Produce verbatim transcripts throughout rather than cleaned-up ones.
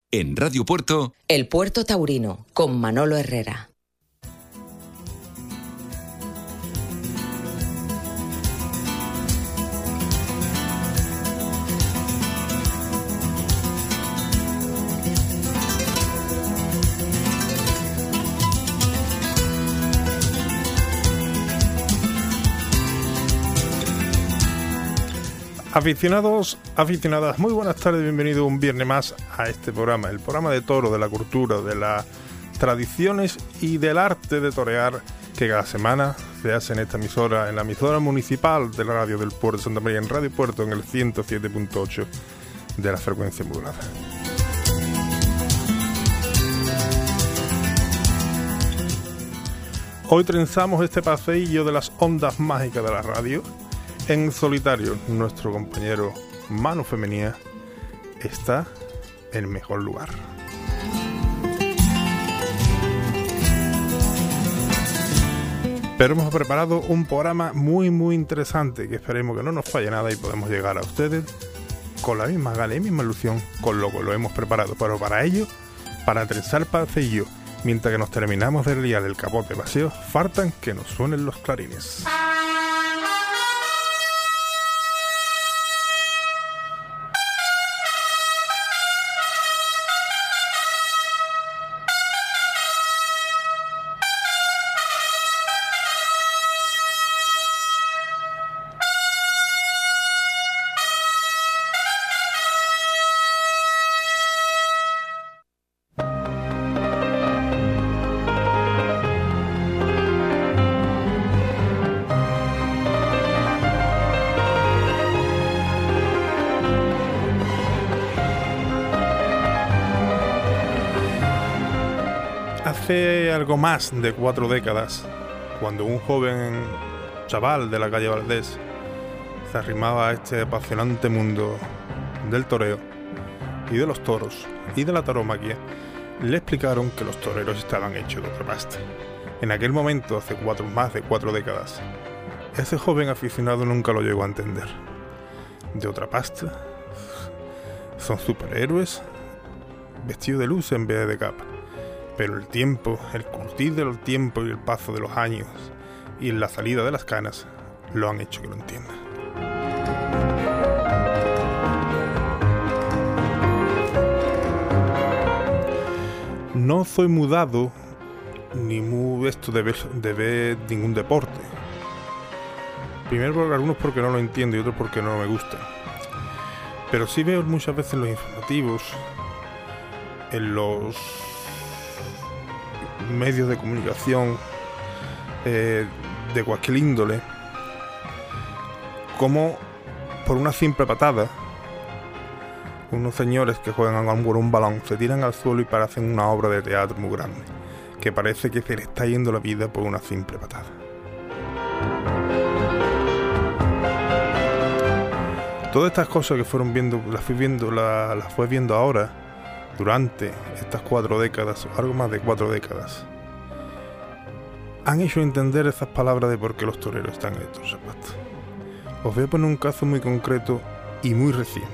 En Radio Puerto, El Puerto Taurino, con Manolo Herrera. Aficionados, aficionadas, muy buenas tardes, bienvenidos un viernes más a este programa, el programa de toro, de la cultura, de las tradiciones y del arte de torear que cada semana se hace en esta emisora, en la emisora municipal de la radio del Puerto de Santa María, en Radio Puerto, en el ciento siete punto ocho de la frecuencia modulada. Hoy trenzamos este paseillo de las ondas mágicas de la radio. En solitario, nuestro compañero Manu Femenía está en el mejor lugar. Pero hemos preparado un programa muy muy interesante que esperemos que no nos falle nada y podemos llegar a ustedes con la misma gana y misma ilusión con lo que lo hemos preparado. Pero para ello, para trenzar paseillo, mientras que nos terminamos de liar el capote vacío, faltan que nos suenen los clarines. Hace algo más de cuatro décadas, cuando un joven chaval de la calle Valdés se arrimaba a este apasionante mundo del toreo y de los toros y de la tauromaquia, le explicaron que los toreros estaban hechos de otra pasta. En aquel momento, hace cuatro, más de cuatro décadas, ese joven aficionado nunca lo llegó a entender. De otra pasta, son superhéroes vestidos de luz en vez de capa. Pero el tiempo, el curtir del tiempo y el paso de los años y la salida de las canas lo han hecho que lo entienda. No soy mudado ni muy esto de ver, de ver ningún deporte. Primero por algunos porque no lo entiendo y otros porque no me gusta. Pero sí veo muchas veces los informativos, en los medios de comunicación eh, de cualquier índole, como por una simple patada unos señores que juegan con un balón se tiran al suelo y parecen una obra de teatro muy grande, que parece que se le está yendo la vida por una simple patada. Todas estas cosas que fueron viendo, las fui viendo, las, las fue viendo ahora durante estas cuatro décadas, o algo más de cuatro décadas, han hecho entender esas palabras de por qué los toreros están en estos zapatos. Os voy a poner un caso muy concreto y muy reciente.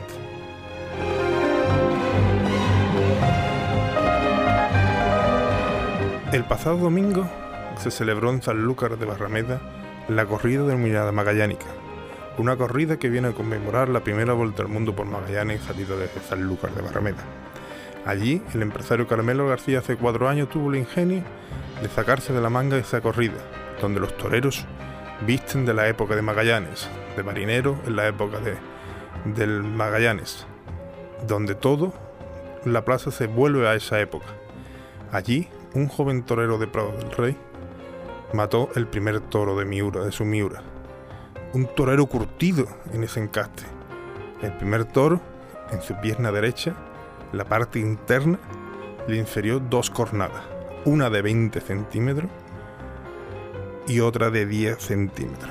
El pasado domingo se celebró en Sanlúcar de Barrameda la corrida de Mirada Magallánica, una corrida que viene a conmemorar la primera vuelta al mundo por Magallanes salida desde Sanlúcar de Barrameda. Allí, el empresario Carmelo García hace cuatro años tuvo el ingenio de sacarse de la manga esa corrida, donde los toreros visten de la época de Magallanes, de marinero en la época de, del Magallanes, donde todo, la plaza se vuelve a esa época. Allí, un joven torero de Prado del Rey mató el primer toro de Miura, de su Miura. Un torero curtido en ese encaste. El primer toro, en su pierna derecha, la parte interna, le infirió dos cornadas, una de veinte centímetros y otra de diez centímetros.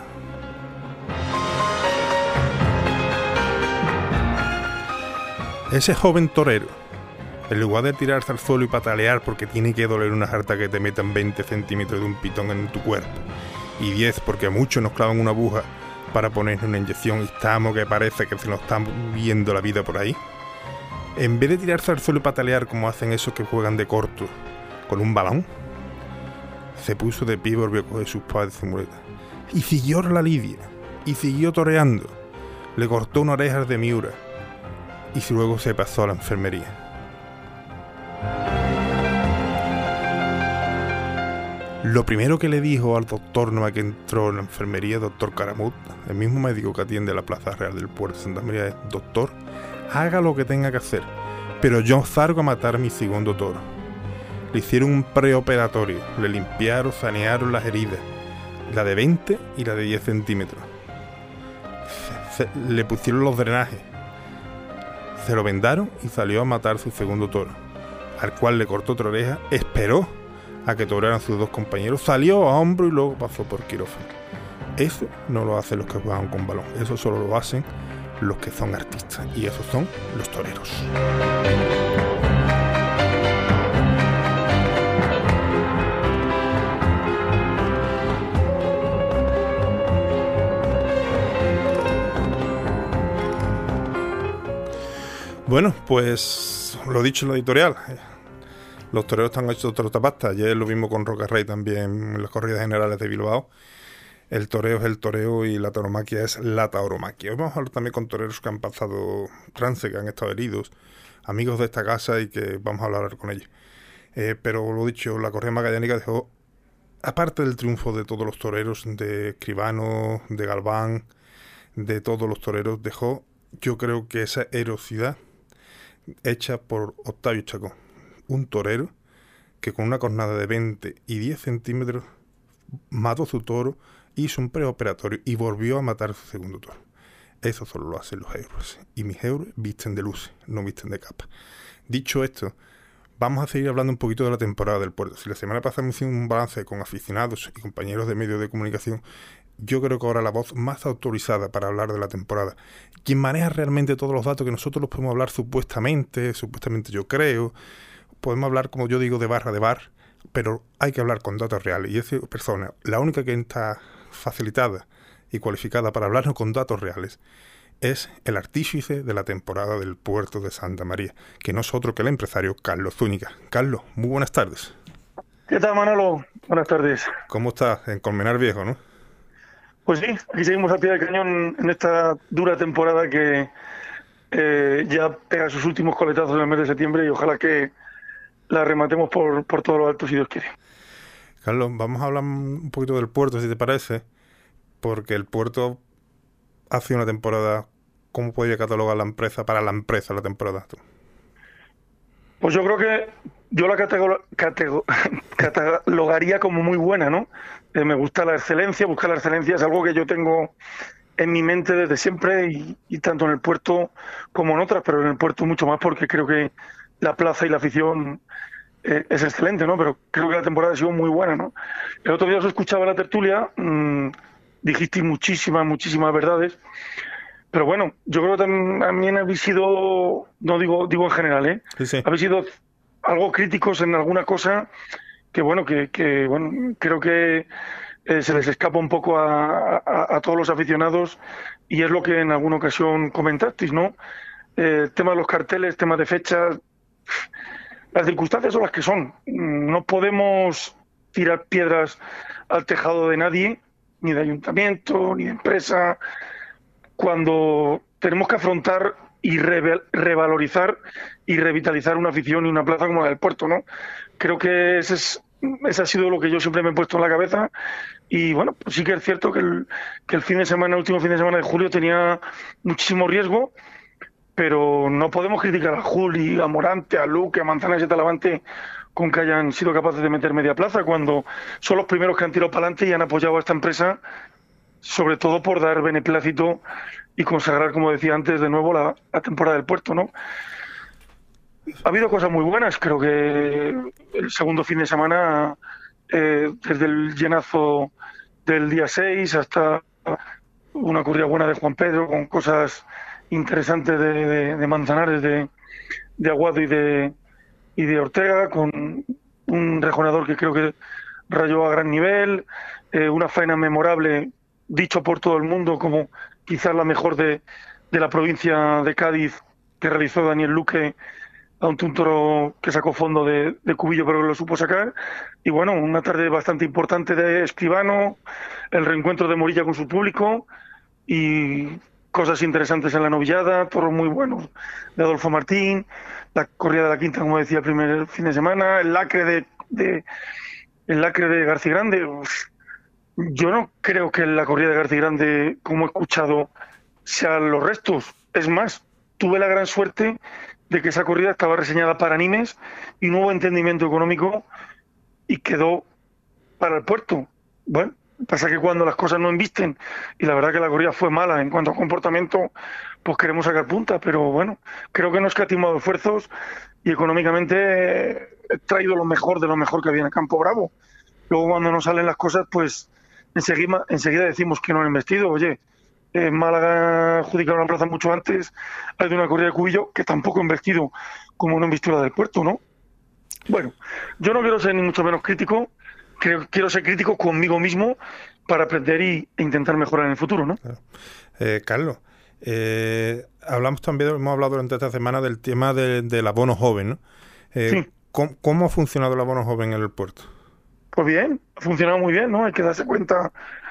Ese joven torero, en lugar de tirarse al suelo y patalear porque tiene que doler una jarta que te metan veinte centímetros de un pitón en tu cuerpo, y diez porque a muchos nos clavan una aguja para ponerle una inyección y estamos que parece que se nos está viendo la vida por ahí, en vez de tirarse al suelo y patalear como hacen esos que juegan de corto con un balón, se puso de pie y volvió a coger sus padres y muletas. Y siguió la lidia, y siguió toreando. Le cortó una oreja de Miura, y luego se pasó a la enfermería. Lo primero que le dijo al doctor Nova que entró en la enfermería, doctor Caramut, el mismo médico que atiende la Plaza Real del Puerto de Santa María, es: doctor, haga lo que tenga que hacer, pero yo salgo a matar a mi segundo toro. Le hicieron un preoperatorio, le limpiaron, sanearon las heridas, la de veinte y la de diez centímetros. Se, se, le pusieron los drenajes, se lo vendaron y salió a matar su segundo toro, al cual le cortó otra oreja, esperó a que torearan sus dos compañeros, salió a hombro y luego pasó por quirófano. Eso no lo hacen los que juegan con balón, eso solo lo hacen los que son artistas, y esos son los toreros. Bueno, pues lo dicho en la editorial, los toreros están hechos de trotapasta. Ayer lo vimos con Roca Rey también en las corridas generales de Bilbao. El toreo es el toreo y la tauromaquia es la tauromaquia. Hoy vamos a hablar también con toreros que han pasado trance, que han estado heridos, amigos de esta casa, y que vamos a hablar con ellos. Eh, pero lo dicho, la corrida magallánica dejó, aparte del triunfo de todos los toreros, de Escribano, de Galván, de todos los toreros, dejó, yo creo que esa heroicidad hecha por Octavio Chacón, un torero que con una cornada de veinte y diez centímetros mató su toro, hizo un preoperatorio y volvió a matar su segundo toro. Eso solo lo hacen los euros, y mis euros visten de luces, no visten de capa. Dicho esto, vamos a seguir hablando un poquito de la temporada del Puerto. Si la semana pasada me hicimos un balance con aficionados y compañeros de medios de comunicación, yo creo que ahora la voz más autorizada para hablar de la temporada, quien maneja realmente todos los datos, que nosotros los podemos hablar supuestamente, supuestamente yo creo, podemos hablar, como yo digo, de barra de bar, pero hay que hablar con datos reales, y esa persona, la única que está facilitada y cualificada para hablarnos con datos reales, es el artífice de la temporada del Puerto de Santa María, que no es otro que el empresario Carlos Zúñiga. Carlos, muy buenas tardes. ¿Qué tal, Manolo? Buenas tardes. ¿Cómo estás? En Colmenar Viejo, ¿no? Pues sí, aquí seguimos al pie del cañón en esta dura temporada que eh, ya pega sus últimos coletazos en el mes de septiembre, y ojalá que la rematemos por, por todo lo alto, si Dios quiere. Carlos, vamos a hablar un poquito del Puerto, si te parece, porque el Puerto ha sido una temporada, ¿cómo podría catalogar la empresa, para la empresa, la temporada? Pues yo creo que yo la catego- catego- catalogaría como muy buena, ¿no? Eh, me gusta la excelencia, buscar la excelencia es algo que yo tengo en mi mente desde siempre, y, y tanto en el Puerto como en otras, pero en el Puerto mucho más, porque creo que la plaza y la afición eh, es excelente, ¿no? Pero creo que la temporada ha sido muy buena, ¿no? El otro día os escuchaba en la tertulia, mmm, dijisteis muchísimas, muchísimas verdades, pero bueno, yo creo que también, también habéis sido, no digo, digo en general, ¿eh? Sí, sí. Habéis sido algo críticos en alguna cosa que, bueno, que, que bueno, creo que eh, se les escapa un poco a, a, a todos los aficionados, y es lo que en alguna ocasión comentasteis, ¿no? Eh, tema de los carteles, tema de fechas, las circunstancias son las que son. No podemos tirar piedras al tejado de nadie, ni de ayuntamiento, ni de empresa, cuando tenemos que afrontar y re- revalorizar y revitalizar una afición y una plaza como la del Puerto, ¿no? Creo que ese, es, ese ha sido lo que yo siempre me he puesto en la cabeza, y bueno, pues sí que es cierto que el, que el fin de semana, el último fin de semana de julio tenía muchísimo riesgo, pero no podemos criticar a Juli, a Morante, a Luque, a Manzanares y a Talavante con que hayan sido capaces de meter media plaza, cuando son los primeros que han tirado para adelante y han apoyado a esta empresa, sobre todo por dar beneplácito y consagrar, como decía antes, de nuevo la, la temporada del Puerto, ¿no? Ha habido cosas muy buenas. Creo que el segundo fin de semana, eh, desde el llenazo del día seis hasta una corrida buena de Juan Pedro, con cosas interesantes de, de, de Manzanares, de, de Aguado y de, y de Ortega, con un rejonador que creo que rayó a gran nivel, eh, una faena memorable, dicho por todo el mundo como quizás la mejor de, de la provincia de Cádiz, que realizó Daniel Luque ante un toro que sacó fondo de, de cubillo, pero que lo supo sacar. Y bueno, una tarde bastante importante de Escribano, el reencuentro de Morilla con su público y cosas interesantes en la novillada, toros muy buenos de Adolfo Martín, la corrida de la quinta, como decía, el primer fin de semana, el lacre de, de el lacre de García Grande. Uf, yo no creo que la corrida de García Grande, como he escuchado, sean los restos. Es más, tuve la gran suerte de que esa corrida estaba reseñada para Nimes y no hubo entendimiento económico y quedó para el puerto. Bueno, pasa que cuando las cosas no embisten, y la verdad que la corrida fue mala en cuanto a comportamiento, pues queremos sacar punta, pero bueno, creo que no he escatimado esfuerzos y económicamente he traído lo mejor de lo mejor que había en el Campo Bravo. Luego cuando no salen las cosas, pues enseguida, enseguida decimos que no han investido. Oye, en Málaga adjudicaron la plaza mucho antes, hay de una corrida de cubillo que tampoco han vestido como no han visto la del puerto, ¿no? Bueno, yo no quiero ser ni mucho menos crítico, creo, quiero ser crítico conmigo mismo para aprender y, e intentar mejorar en el futuro, ¿no? Claro. Eh, Carlos, eh, hablamos también, hemos hablado durante esta semana del tema de, del abono joven, ¿no? Eh, Sí. ¿cómo, ¿Cómo ha funcionado el abono joven en el puerto? Pues bien, ha funcionado muy bien, ¿no? Hay que darse cuenta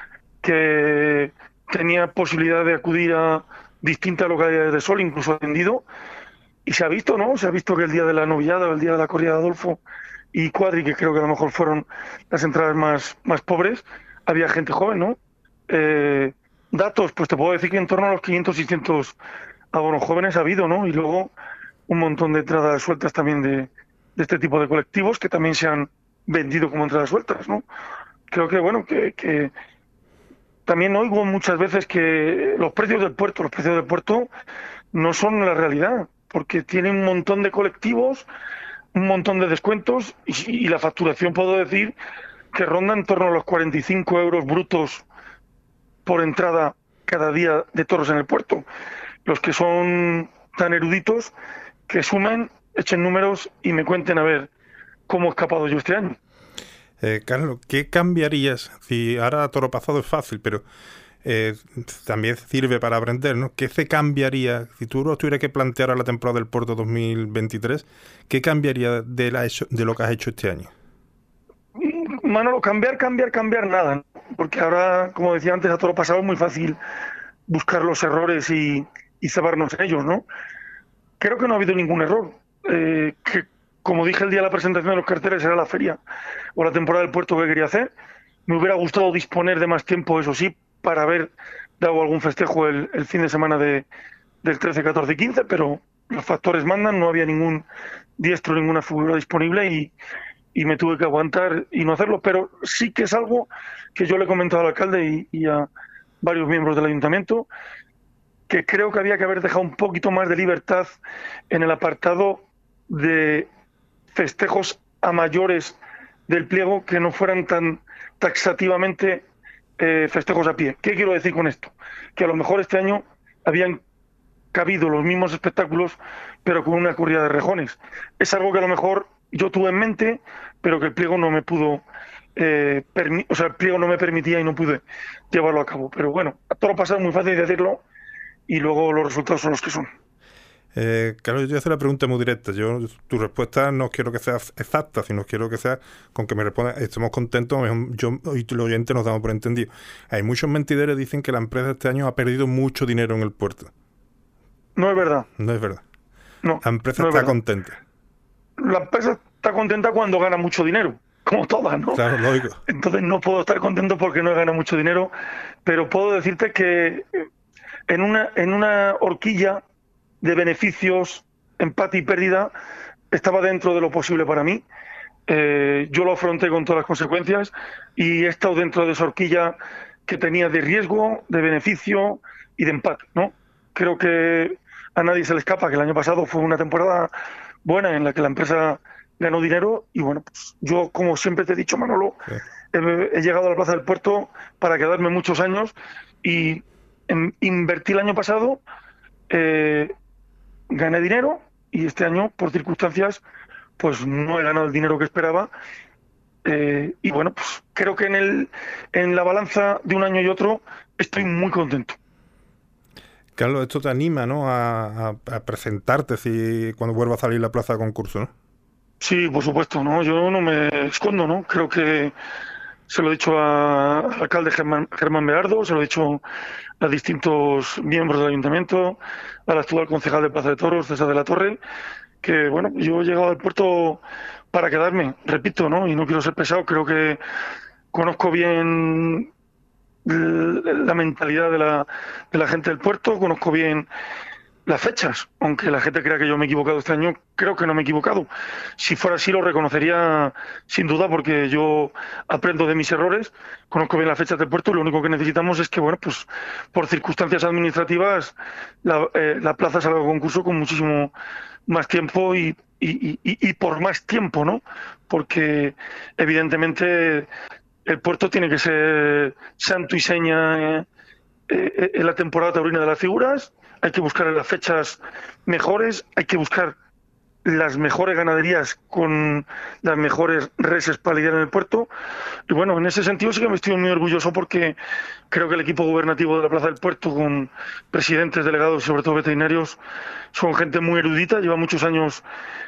que tenía posibilidad de acudir a distintas localidades de Sol, incluso atendido, y se ha visto, ¿no? Se ha visto que el día de la novillada, el día de la corrida de Adolfo y Cuadri, que creo que a lo mejor fueron las entradas más, más pobres, había gente joven, ¿no? Eh, datos, pues te puedo decir que en torno a los quinientos, seiscientos abonos jóvenes ha habido, ¿no? Y luego un montón de entradas sueltas también de, de este tipo de colectivos que también se han vendido como entradas sueltas, ¿no? Creo que, bueno, que, que también oigo muchas veces que los precios del puerto, los precios del puerto no son la realidad, porque tienen un montón de colectivos, un montón de descuentos y, y la facturación puedo decir que ronda en torno a los cuarenta y cinco euros brutos por entrada cada día de toros en el puerto. Los que son tan eruditos que sumen, echen números y me cuenten a ver cómo he escapado yo este año. Eh, Carlos, ¿qué cambiarías? Si ahora toro pasado es fácil, pero eh, también sirve para aprender, ¿no? ¿Qué se cambiaría? Si tú lo tuvieras que plantear a la temporada del Puerto dos mil veintitrés, ¿qué cambiaría de, la hecho, de lo que has hecho este año? Manolo, cambiar, cambiar, cambiar, nada. Porque ahora, como decía antes, a toro pasado es muy fácil buscar los errores y, y cebarnos en ellos, ¿no? Creo que no ha habido ningún error. Eh, que, como dije el día de la presentación de los carteles, era la feria o la temporada del puerto que quería hacer. Me hubiera gustado disponer de más tiempo, eso sí, para haber dado algún festejo el, el fin de semana de, del trece, catorce y quince, pero los factores mandan, no había ningún diestro, ninguna figura disponible y, y me tuve que aguantar y no hacerlo. Pero sí que es algo que yo le he comentado al alcalde y, y a varios miembros del ayuntamiento, que creo que había que haber dejado un poquito más de libertad en el apartado de festejos a mayores del pliego, que no fueran tan taxativamente eh, festejos a pie. ¿Qué quiero decir con esto? Que a lo mejor este año habían cabido los mismos espectáculos, pero con una corrida de rejones. Es algo que a lo mejor yo tuve en mente, pero que el pliego no me pudo, eh, permi- o sea, el pliego no me permitía y no pude llevarlo a cabo. Pero bueno, a todo lo pasado es muy fácil decirlo y luego los resultados son los que son. Eh, Carlos, yo te voy a hacer la pregunta muy directa. Yo, tu respuesta no quiero que sea exacta, sino quiero que sea con que me responda, estemos contentos, yo y los oyentes nos damos por entendido. Hay muchos mentideros que dicen que la empresa este año ha perdido mucho dinero en el puerto. No es verdad. No es verdad. No, la empresa no es está verdad. contenta. La empresa está contenta cuando gana mucho dinero, como todas, ¿no? Claro, lógico. Entonces no puedo estar contento porque no he ganado mucho dinero, pero puedo decirte que en una, en una horquilla de beneficios, empate y pérdida, estaba dentro de lo posible para mí. Eh, yo lo afronté con todas las consecuencias y he estado dentro de esa horquilla que tenía de riesgo, de beneficio y de empate, ¿no? Creo que a nadie se le escapa que el año pasado fue una temporada buena en la que la empresa ganó dinero y bueno, pues yo, como siempre te he dicho, Manolo, Sí. he, he llegado a la Plaza del Puerto para quedarme muchos años y en, invertí el año pasado, eh, gané dinero y este año, por circunstancias, pues no he ganado el dinero que esperaba. Eh, y bueno, pues creo que en, el, en la balanza de un año y otro estoy muy contento. Carlos, esto te anima, ¿no?, a, a, a presentarte si cuando vuelva a salir la plaza de concurso, ¿no? Sí, por supuesto, ¿no? Yo no me escondo, ¿no? Creo que se lo he dicho a- al alcalde Germán, Germán Beardo, se lo he dicho a distintos miembros del ayuntamiento, al actual concejal de Plaza de Toros, César de la Torre, que bueno, yo he llegado al puerto para quedarme, repito, ¿no? Y no quiero ser pesado, creo que conozco bien l- la mentalidad de la, de la gente del puerto, conozco bien las fechas, aunque la gente crea que yo me he equivocado este año, creo que no me he equivocado. Si fuera así lo reconocería sin duda porque yo aprendo de mis errores, conozco bien las fechas del puerto y lo único que necesitamos es que, bueno, pues por circunstancias administrativas la, eh, la plaza salga a concurso con muchísimo más tiempo y, y, y, y por más tiempo, ¿no? Porque evidentemente el puerto tiene que ser santo y seña eh, eh, en la temporada taurina de las figuras, hay que buscar las fechas mejores, hay que buscar las mejores ganaderías con las mejores reses para lidiar en el puerto. Y bueno, en ese sentido sí que me estoy muy orgulloso porque creo que el equipo gubernativo de la Plaza del Puerto, con presidentes, delegados y sobre todo veterinarios, son gente muy erudita, lleva muchos años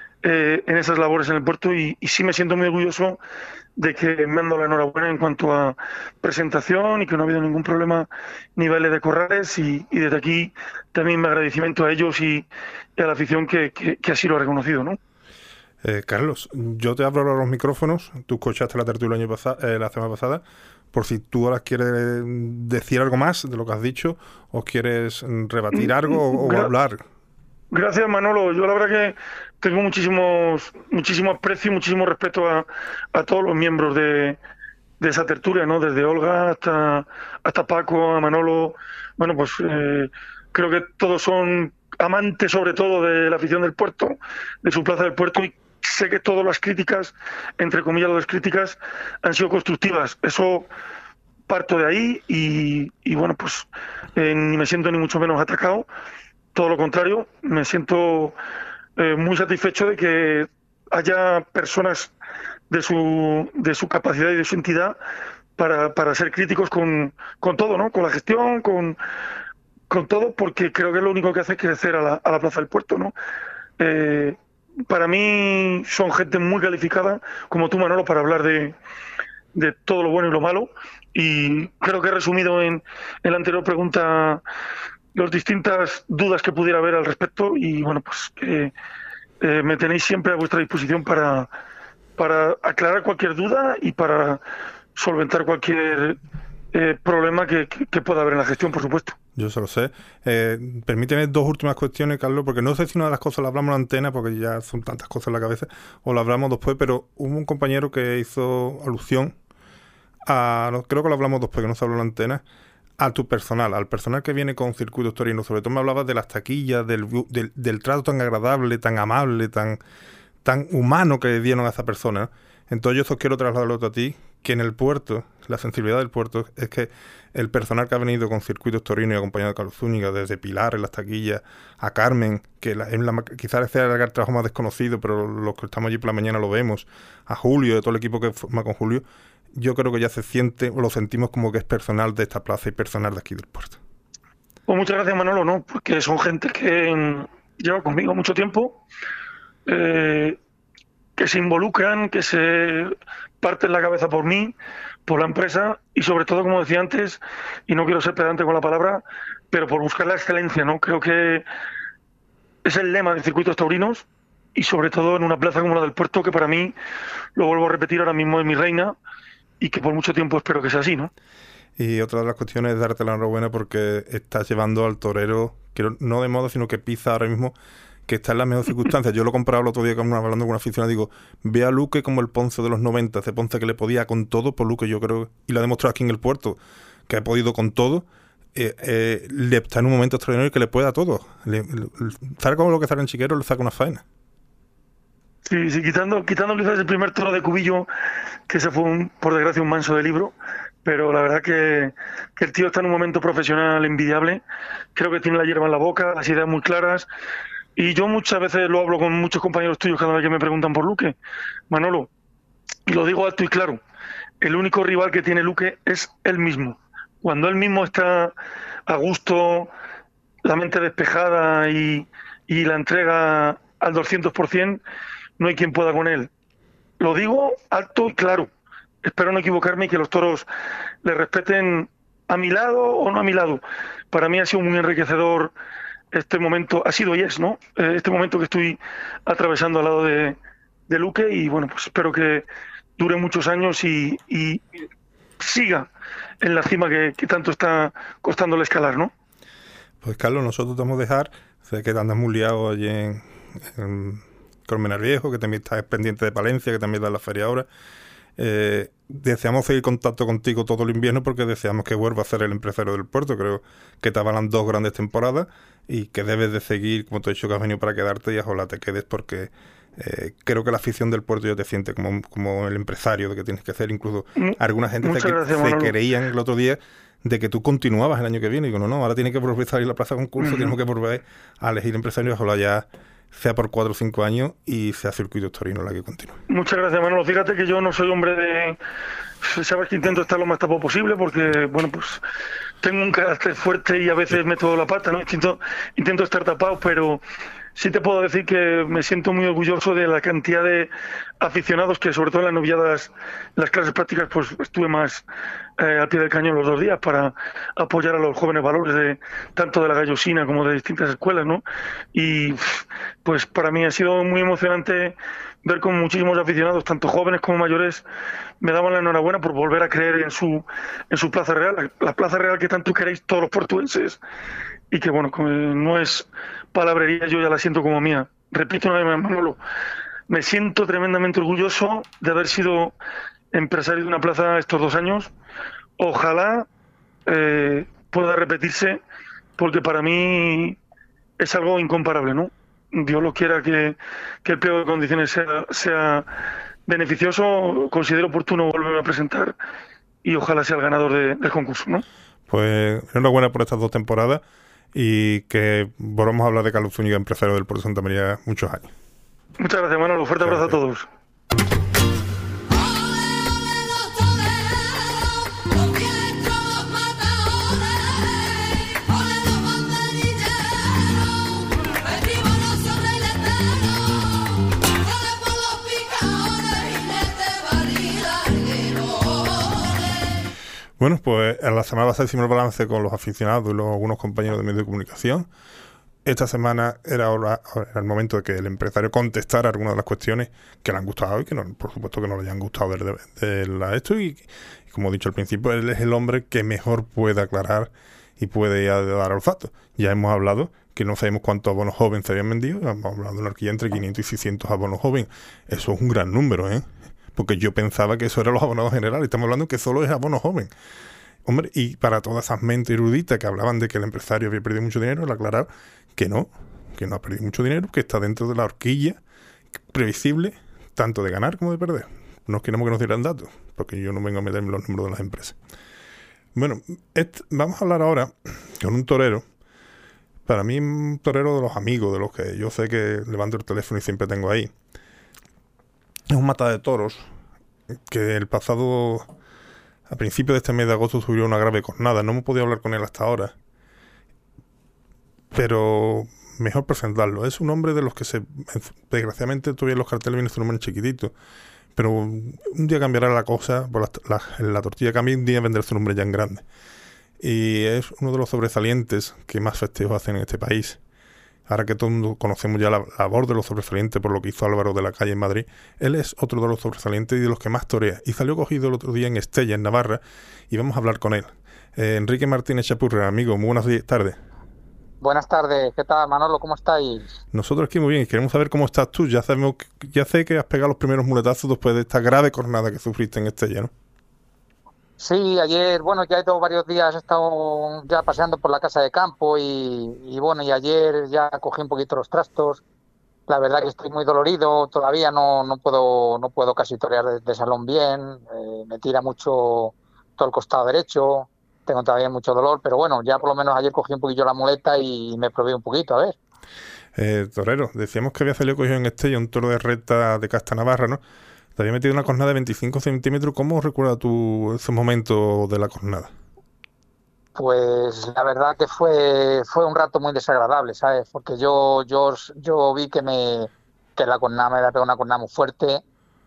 eh, en esas labores en el puerto y, y sí me siento muy orgulloso de que me han dado la enhorabuena en cuanto a presentación y que no ha habido ningún problema niveles de corrales y, y desde aquí también mi agradecimiento a ellos y, y a la afición que, que, que así lo ha reconocido, ¿no? Eh, Carlos, yo te abro ahora los micrófonos. Tú escuchaste la tertulia el año pasa- eh, la semana pasada. Por si tú ahora quieres decir algo más de lo que has dicho, o quieres rebatir algo o, o Gra- hablar. Gracias, Manolo. Yo la verdad que tengo muchísimos, muchísimo aprecio y muchísimo respeto a, a todos los miembros de, de esa tertulia, ¿no? Desde Olga hasta, hasta Paco, a Manolo. Bueno, pues eh, creo que todos son amantes sobre todo de la afición del puerto, de su plaza del puerto y sé que todas las críticas, entre comillas las críticas, han sido constructivas. Eso parto de ahí y, y bueno, pues eh, ni me siento ni mucho menos atacado. Todo lo contrario, me siento eh, muy satisfecho de que haya personas de su, de su capacidad y de su entidad para, para ser críticos con, con todo, ¿no? Con la gestión, con, con todo, porque creo que es lo único que hace es crecer a la, a la Plaza del Puerto, ¿no? Eh, para mí son gente muy calificada, como tú, Manolo, para hablar de, de todo lo bueno y lo malo. Y creo que he resumido en, en la anterior pregunta las distintas dudas que pudiera haber al respecto. Y bueno, pues eh, eh, me tenéis siempre a vuestra disposición para, para aclarar cualquier duda y para solventar cualquier eh, problema que, que, que pueda haber en la gestión, por supuesto. Yo se lo sé. Eh, permíteme dos últimas cuestiones, Carlos, porque no sé si una de las cosas la hablamos en la antena, porque ya son tantas cosas en la cabeza, o la hablamos después, pero hubo un compañero que hizo alusión a, no, creo que lo hablamos después, que no se habló en la antena, a tu personal, al personal que viene con circuitos torinos. Sobre todo me hablabas de las taquillas, del, del, del trato tan agradable, tan amable, tan, tan humano que dieron a esa persona, ¿no? Entonces yo eso quiero trasladarlo a ti, que en el puerto, la sensibilidad del puerto es que el personal que ha venido con circuitos torinos y acompañado de Carlos Zúñiga, desde Pilar en las taquillas, a Carmen, que la, en la, quizás sea el trabajo más desconocido, pero los que estamos allí por la mañana lo vemos, a Julio, de todo el equipo que forma con Julio, yo creo que ya se siente, o lo sentimos como que es personal de esta plaza y personal de aquí del puerto. Pues muchas gracias, Manolo, ¿no? Porque son gente que mm, lleva conmigo mucho tiempo, eh, que se involucran, que se parten la cabeza por mí, por la empresa y sobre todo, como decía antes, y no quiero ser pedante con la palabra, pero por buscar la excelencia, ¿no? Creo que es el lema de Circuitos Taurinos y sobre todo en una plaza como la del Puerto, que para mí, lo vuelvo a repetir ahora mismo, es mi reina y que por mucho tiempo espero que sea así, ¿no? Y otra de las cuestiones es darte la enhorabuena porque estás llevando al torero, quiero, no de moda, sino que pisa ahora mismo, que está en las mejores circunstancias. Yo lo compraba el otro día con una, hablando con una aficionada, digo, ve a Luque como el Ponce de los noventa, ese Ponce que le podía con todo, por Luque yo creo, y lo ha demostrado aquí en el puerto, que ha podido con todo, eh, eh, le está en un momento extraordinario que le puede a todo. Le, le, sabe como lo que sale en Chiquero, le saca una faena. Sí, sí, quitando, quitando quizás el primer toro de Cubillo, que se fue, un, por desgracia, un manso de libro, pero la verdad que, que el tío está en un momento profesional envidiable, creo que tiene la hierba en la boca, las ideas muy claras, y yo muchas veces lo hablo con muchos compañeros tuyos cada vez que me preguntan por Luque, Manolo, y lo digo alto y claro, el único rival que tiene Luque es él mismo. Cuando él mismo está a gusto, la mente despejada y, y la entrega al doscientos por ciento, no hay quien pueda con él. Lo digo alto y claro. Espero no equivocarme y que los toros le respeten a mi lado o no a mi lado. Para mí ha sido muy enriquecedor este momento, ha sido y es, ¿no? Eh, este momento que estoy atravesando al lado de, de Luque, y bueno, pues espero que dure muchos años y, y siga en la cima que, que tanto está costándole escalar, ¿no? Pues Carlos, nosotros te vamos a dejar. Sé que te andas muy liado allí en, en Colmenar Viejo, que también estás pendiente de Palencia, que también da la feria ahora. Eh, deseamos seguir contacto contigo todo el invierno porque deseamos que vuelva a ser el empresario del puerto. Creo que te avalan dos grandes temporadas y que debes de seguir, como te he dicho, que has venido para quedarte, y ojalá te quedes, porque eh, creo que la afición del puerto ya te siente como, como el empresario de que tienes que ser. Incluso alguna gente se, gracias, se creían el otro día de que tú continuabas el año que viene, y digo, no, no, ahora tiene que volver a salir a la plaza de concurso, uh-huh. tenemos que volver a elegir empresario, ojalá ya sea por cuatro o cinco años y sea Circuitos Torinos la que continúe. Muchas gracias, Manolo. Fíjate que yo no soy hombre de... Sabes que intento estar lo más tapado posible porque, bueno, pues tengo un carácter fuerte y a veces meto la pata, ¿no? Intento, intento estar tapado, pero sí te puedo decir que me siento muy orgulloso de la cantidad de aficionados que, sobre todo en las noviadas, en las clases prácticas, pues estuve más eh, al pie del cañón los dos días para apoyar a los jóvenes valores de tanto de la Gallosina como de distintas escuelas, ¿no? Y pues para mí ha sido muy emocionante ver cómo muchísimos aficionados, tanto jóvenes como mayores, me daban la enhorabuena por volver a creer en su en su Plaza Real, la, la Plaza Real que tanto queréis todos los portuenses, y que bueno, no es palabrería, yo ya la siento como mía. Repito una vez más, Manolo, me siento tremendamente orgulloso de haber sido empresario de una plaza estos dos años. Ojalá eh, pueda repetirse, porque para mí es algo incomparable, ¿no? Dios lo quiera que, que el pliego de condiciones sea, sea beneficioso. Considero oportuno volverme a presentar y ojalá sea el ganador de, del concurso, ¿no? Pues enhorabuena por estas dos temporadas y que volvamos a hablar de Carlos Zúñiga, empresario del Puerto de Santa María, muchos años. Muchas gracias, Manolo. Fuerte abrazo a todos. Bueno, pues en la semana pasada hicimos el balance con los aficionados y los, algunos compañeros de medios de comunicación. Esta semana era, ahora, era el momento de que el empresario contestara algunas de las cuestiones que le han gustado y que no, por supuesto que no le hayan gustado de, de, de la, esto. Y, y como he dicho al principio, él es el hombre que mejor puede aclarar y puede dar olfato. Ya hemos hablado que no sabemos cuántos abonos jóvenes se habían vendido. Hemos hablado de una horquilla entre quinientos y seiscientos abonos jóvenes. Eso es un gran número, ¿eh? Porque yo pensaba que eso eran los abonados generales. Estamos hablando que solo es abono joven. Hombre, y para todas esas mentes eruditas que hablaban de que el empresario había perdido mucho dinero, le aclararon que no, que no ha perdido mucho dinero, que está dentro de la horquilla previsible, tanto de ganar como de perder. No queremos que nos dieran datos, porque yo no vengo a meterme en los números de las empresas. Bueno, este, vamos a hablar ahora con un torero. Para mí, un torero de los amigos, de los que yo sé que levanto el teléfono y siempre tengo ahí. Es un mata de toros que el pasado, a principios de este mes de agosto, sufrió una grave cornada. No hemos podido hablar con él hasta ahora, pero mejor presentarlo. Es un hombre de los que se, desgraciadamente todavía en los carteles viene su nombre en chiquitito, pero un día cambiará la cosa, por la, la, la tortilla cambia y un día vendrá su nombre ya en grande. Y es uno de los sobresalientes que más festejos hacen en este país. Ahora que todo el mundo conocemos ya la labor de los sobresalientes por lo que hizo Álvaro de la Calle en Madrid, él es otro de los sobresalientes y de los que más torea. Y salió cogido el otro día en Estella, en Navarra, y vamos a hablar con él. Eh, Enrique Martínez Chapurra, amigo, muy buenas tardes. Buenas tardes, ¿qué tal, Manolo? ¿Cómo estáis? Nosotros aquí muy bien y queremos saber cómo estás tú. Ya sabemos, ya sé que has pegado los primeros muletazos después de esta grave jornada que sufriste en Estella, ¿no? Sí, ayer, bueno, ya he ido varios días, he estado ya paseando por la casa de campo y, y bueno, y ayer ya cogí un poquito los trastos. La verdad que estoy muy dolorido, todavía no no puedo no puedo casi torear de, de salón bien, eh, me tira mucho todo el costado derecho, tengo todavía mucho dolor, pero bueno, ya por lo menos ayer cogí un poquillo la muleta y me probé un poquito, a ver. Eh, torero, decíamos que había salido cogido en Estella un toro de recta de casta navarra, ¿no? Te había metido una cornada de veinticinco centímetros. ¿Cómo recuerdas tú ese momento de la cornada? Pues la verdad que fue fue un rato muy desagradable, ¿sabes? Porque yo yo yo vi que me que la cornada me había pegado una cornada muy fuerte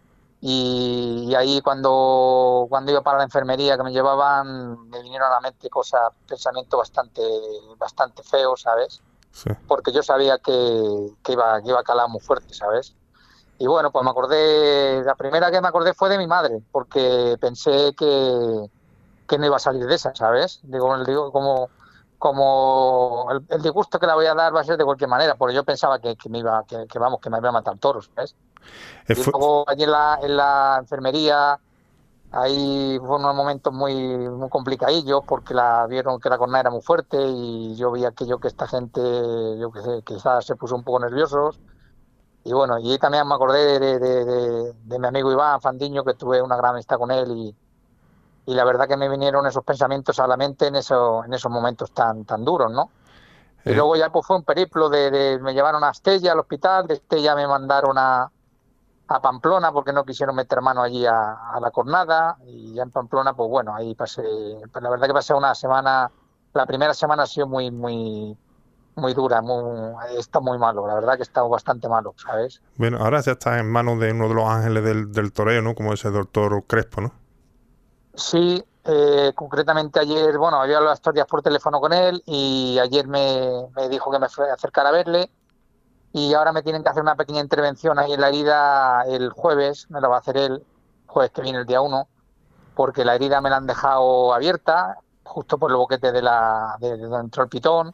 y, y ahí cuando cuando iba para la enfermería que me llevaban me vinieron a la mente cosas, pensamientos bastante bastante feos, ¿sabes? Sí. Porque yo sabía que, que iba que iba a calar muy fuerte, ¿sabes? Y bueno, pues me acordé, la primera que me acordé fue de mi madre, porque pensé que que no iba a salir de esa, ¿sabes? Digo, digo como, como el, el disgusto que le voy a dar va a ser de cualquier manera, porque yo pensaba que, que me iba, que, que vamos, que me iba a matar toros, ¿sabes? Eh, Y fue- luego allí en la, en la enfermería, ahí fueron unos momentos muy, muy complicadillos, porque la vieron que la cornada era muy fuerte y yo vi aquello que esta gente, yo que sé, quizás se puso un poco nerviosos. Y bueno, y también me acordé de, de, de, de mi amigo Iván Fandiño, que tuve una gran amistad con él y y la verdad que me vinieron esos pensamientos a la mente en, eso, en esos momentos tan, tan duros, ¿no? Y eh, luego ya pues fue un periplo de, de me llevaron a Estella, al hospital, de Estella me mandaron a, a Pamplona porque no quisieron meter mano allí a, a la cornada y ya en Pamplona pues bueno, ahí pasé, pues la verdad que pasé una semana, la primera semana ha sido muy, muy, muy dura, muy, está muy malo, la verdad que está bastante malo, ¿sabes? bueno, ahora ya estás en manos de uno de los ángeles del, del toreo, ¿no? Como ese doctor Crespo, ¿no? Sí, eh, concretamente ayer, bueno, había hablado estos días por teléfono con él y ayer me, me dijo que me fue a acercar a verle y ahora me tienen que hacer una pequeña intervención ahí en la herida el jueves, me la va a hacer él, jueves que viene el día uno, porque la herida me la han dejado abierta justo por el boquete de la de, de donde entró el pitón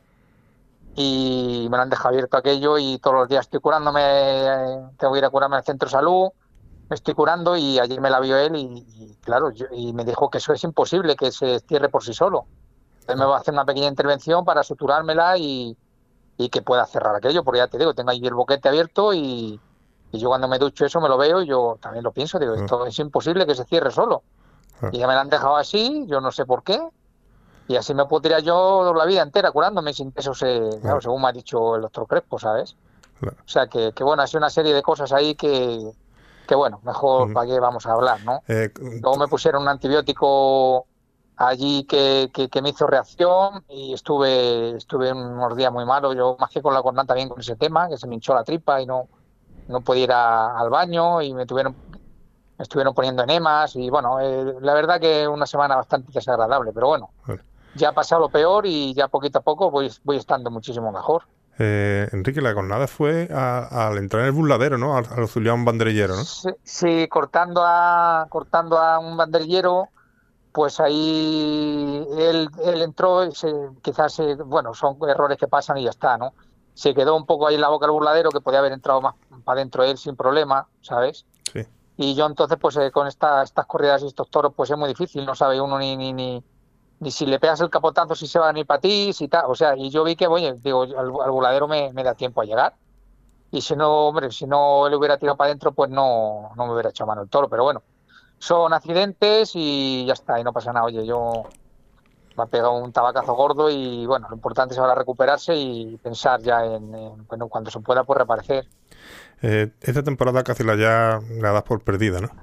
y me la han dejado abierto aquello y todos los días estoy curándome, eh, tengo que ir a curarme al centro de salud, me estoy curando y ayer me la vio él y, y claro, yo, y me dijo que eso es imposible, que se cierre por sí solo. Entonces me va a hacer una pequeña intervención para suturármela y, y que pueda cerrar aquello, porque ya te digo, tengo ahí el boquete abierto y, y yo cuando me ducho eso me lo veo y yo también lo pienso, digo, Ah, esto es imposible que se cierre solo. ah, Y ya me la han dejado así, yo no sé por qué, y así me podría yo la vida entera curándome sin que eso se, claro, claro, según me ha dicho el doctor Crespo, ¿sabes? claro. O sea que, que bueno, ha sido una serie de cosas ahí que, que bueno, mejor Mm. para qué vamos a hablar, ¿no? Eh, Luego me pusieron un antibiótico allí que, que, que me hizo reacción y estuve estuve unos días muy malos. Yo más que con la cornata también con ese tema, que se me hinchó la tripa y no, no podía ir a- al baño y me tuvieron, me estuvieron poniendo enemas y bueno, eh, la verdad que una semana bastante desagradable, pero bueno, vale. ya ha pasado lo peor y ya poquito a poco voy, voy estando muchísimo mejor. Eh, Enrique, la cornada fue a- al entrar en el burladero, ¿no? Al, al auxiliar un banderillero, ¿no? Sí, sí, cortando a, cortando a un banderillero. Pues ahí él, él entró, y se, quizás, se- bueno, son errores que pasan y ya está, ¿no? Se quedó un poco ahí en la boca del burladero, que podía haber entrado más para adentro él sin problema, ¿sabes? Sí. Y yo entonces, pues eh, con esta, estas corridas y estos toros, pues es muy difícil, no sabe uno ni, ni, ni, ni si le pegas el capotazo, si se va a venir para ti, si tal, o sea, y yo vi que, oye, digo, al, al burladero me, me da tiempo a llegar. Y si no, hombre, si no le hubiera tirado para adentro, pues no, no me hubiera echado mano el toro, pero bueno. Son accidentes y ya está, y no pasa nada. Oye, yo me ha pegado un tabacazo gordo y bueno, lo importante es ahora recuperarse y pensar ya en, en, bueno, cuando se pueda pues reaparecer. Eh, esta temporada casi la ya la das por perdida, ¿no?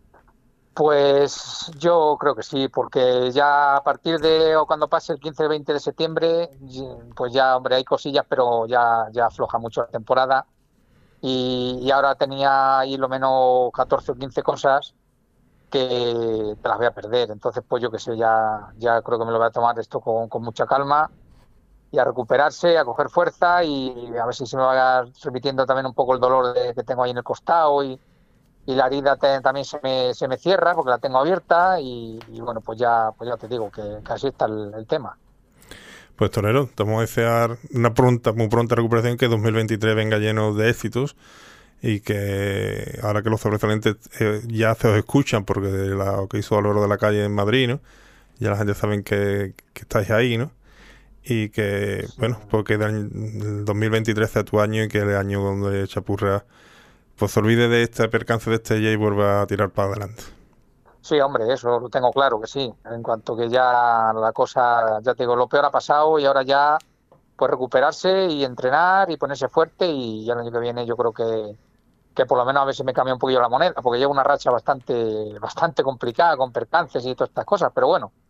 Pues yo creo que sí, porque ya a partir de o cuando pase el quince veinte de septiembre, y- pues ya, hombre, hay cosillas, pero ya, ya afloja mucho la temporada. Y, y ahora tenía ahí lo menos catorce o quince cosas que te las voy a perder. Entonces, pues yo qué sé, ya, ya creo que me lo voy a tomar esto con, con mucha calma y a recuperarse, a coger fuerza y a ver si se me va repitiendo también un poco el dolor de- que tengo ahí en el costado y, y la herida te- también se me, se me cierra porque la tengo abierta y, y bueno, pues ya, pues ya te digo que casi está el, el tema. Pues Torero, te vamos a desear una pronta, muy pronta recuperación, que dos mil veintitrés venga lleno de éxitos y que ahora que los sobresalientes eh, ya se os escuchan, porque de la, lo que hizo Álvaro de la Calle en Madrid, ¿no? Ya la gente sabe que, que estáis ahí, ¿no? Y que, bueno, porque el dos mil veintitrés sea tu año y que el año donde Chapurra pues se olvide de este percance de Estella y vuelva a tirar para adelante. Sí, hombre, eso lo tengo claro que sí. En cuanto que ya la cosa, ya te digo, lo peor ha pasado y ahora ya pues recuperarse y entrenar y ponerse fuerte y ya el año que viene yo creo que, que por lo menos a ver si me cambia un poquillo la moneda, porque llevo una racha bastante, bastante complicada con percances y todas estas cosas, pero bueno,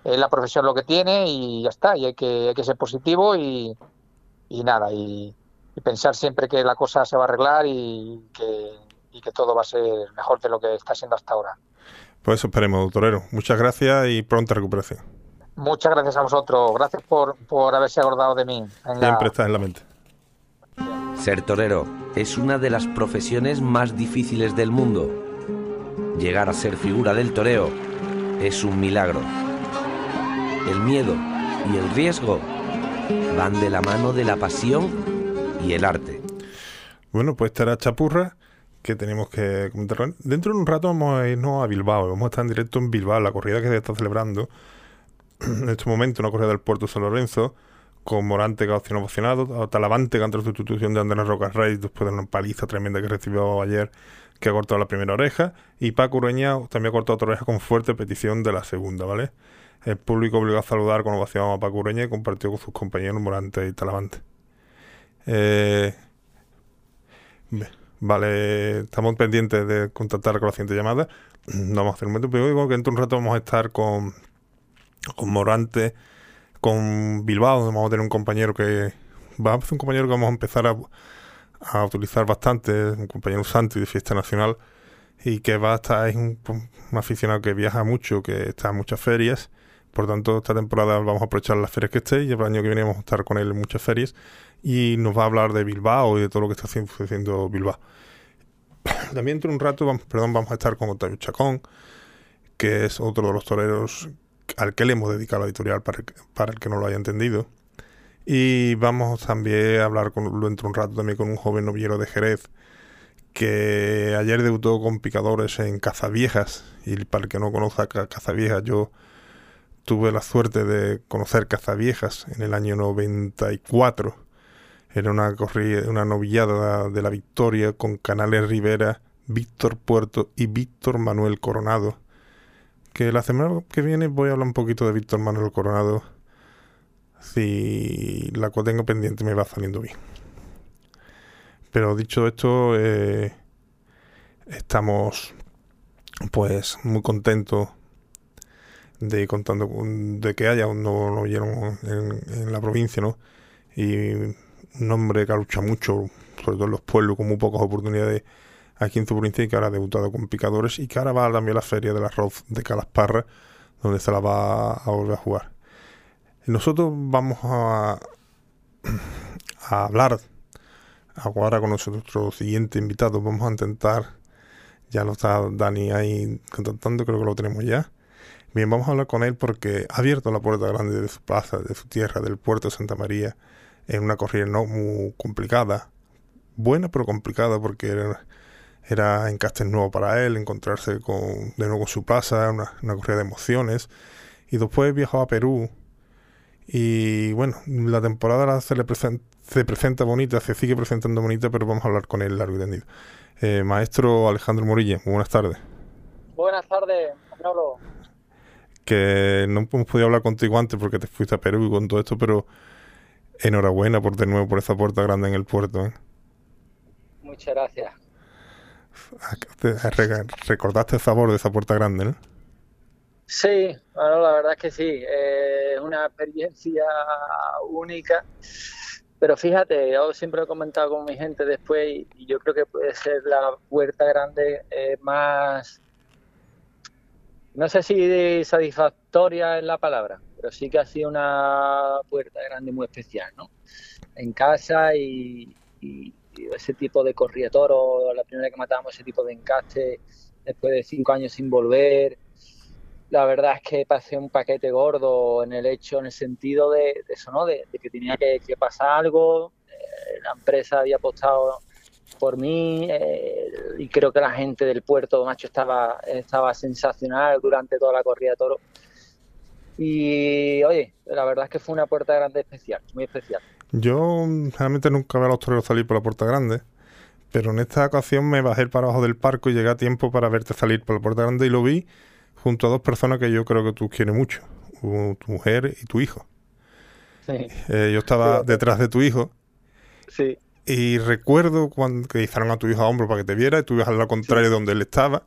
es la profesión lo que tiene y ya está, y hay que, hay que ser positivo y, y nada, y, y pensar siempre que la cosa se va a arreglar y que, y que todo va a ser mejor de lo que está siendo hasta ahora. Pues eso esperemos, torero. Muchas gracias y pronta recuperación. Muchas gracias a vosotros, gracias por, por haberse acordado de mí. Venga. Siempre estás en la mente. Ser torero es una de las profesiones más difíciles del mundo. Llegar a ser figura del toreo es un milagro. El miedo y el riesgo van de la mano de la pasión y el arte. Bueno, pues esta era Chapurra, que tenemos que comentar. Dentro de un rato vamos a irnos a Bilbao. Vamos a estar en directo en Bilbao, la corrida que se está celebrando en este momento, una corrida del Puerto de San Lorenzo, con Morante, que ha opcionado opcionado, Talavante, que ha entrado en sustitución de Andrés Rocas Rey después de una paliza tremenda que recibió ayer, que ha cortado la primera oreja, y Paco Ureña también ha cortado otra oreja con fuerte petición de la segunda, ¿vale? El público obligó a saludar con ovación a Paco Ureña y compartió con sus compañeros Morante y Talavante. Eh, vale, estamos pendientes de contactar con la siguiente llamada. No vamos a hacer un momento, pero digo que dentro de un rato vamos a estar con, con Morante, con Bilbao, donde vamos a tener un compañero que va a ser un compañero que vamos a empezar a, a utilizar bastante, un compañero Santi de Fiesta Nacional, y que va a estar, es un, un aficionado que viaja mucho, que está en muchas ferias. Por tanto, esta temporada vamos a aprovechar las ferias que esté, y el año que viene vamos a estar con él en muchas ferias, y nos va a hablar de Bilbao y de todo lo que está haciendo Bilbao. También dentro de un rato, vamos, perdón, vamos a estar con Octavio Chacón, que es otro de los toreros al que le hemos dedicado la editorial, para el, para el que no lo haya entendido. Y vamos también a hablar con, dentro de un rato también con un joven novillero de Jerez, que ayer debutó con picadores en Cazaviejas. Y para el que no conozca Cazaviejas, yo tuve la suerte de conocer Cazaviejas en el año noventa y cuatro. Era una corrida, una novillada de la Victoria con Canales Rivera, Víctor Puerto y Víctor Manuel Coronado. Que la semana que viene voy a hablar un poquito de Víctor Manuel Coronado. Si la cual tengo pendiente me va saliendo bien. Pero dicho esto, eh, estamos pues muy contentos de contando de que haya un nuevo novillero en, en la provincia, ¿no? Y un hombre que lucha mucho, sobre todo en los pueblos, con muy pocas oportunidades aquí en su provincia, y que ahora ha debutado con picadores, y que ahora va también a la feria del arroz de Calasparra, donde se la va a volver a jugar. Nosotros vamos a, a hablar ahora con nuestro siguiente invitado. Vamos a intentar, ya lo está Dani ahí contactando, creo que lo tenemos ya. Bien, vamos a hablar con él porque ha abierto la puerta grande de su plaza, de su tierra, del puerto de Santa María, en una corrida no muy complicada, buena pero complicada, porque era, era encaste nuevo para él, encontrarse con, de nuevo con su plaza, una, una corrida de emociones, y después viajó a Perú, y bueno, la temporada se le presenta, se presenta bonita, se sigue presentando bonita, pero vamos a hablar con él largo y tendido. Eh, maestro Alejandro Morilla, muy buenas tardes. Buenas tardes, Manolo. Que no hemos podido hablar contigo antes porque te fuiste a Perú y con todo esto, pero enhorabuena por de nuevo por esa puerta grande en el puerto, ¿eh? Muchas gracias. Recordaste el sabor de esa puerta grande, ¿no? Sí, bueno, la verdad es que sí, eh, es una experiencia única, pero fíjate, yo siempre he comentado con mi gente después y, y yo creo que puede ser la puerta grande eh, más, no sé si satisfactoria es la palabra, pero sí que ha sido una puerta grande muy especial, ¿no? En casa y, y, y ese tipo de corrida de toro, la primera que matamos, ese tipo de encaste, después de cinco años sin volver. La verdad es que pasé un paquete gordo en el hecho, en el sentido de, de eso, ¿no? De, de que tenía que, que pasar algo, eh, la empresa había apostado por mí eh, y creo que la gente del puerto, macho, estaba, estaba sensacional durante toda la corrida de toro. Y, oye, la verdad es que fue una puerta grande especial, muy especial. Yo realmente nunca veo a los toreros salir por la puerta grande, pero en esta ocasión me bajé para abajo del parco y llegué a tiempo para verte salir por la puerta grande y lo vi junto a dos personas que yo creo que tú quieres mucho, tu mujer y tu hijo. Sí. Eh, yo estaba sí, detrás de tu hijo. Sí. Y recuerdo cuando que izaron a tu hijo a hombro para que te viera, y tú ibas al lado contrario, sí, de donde él estaba,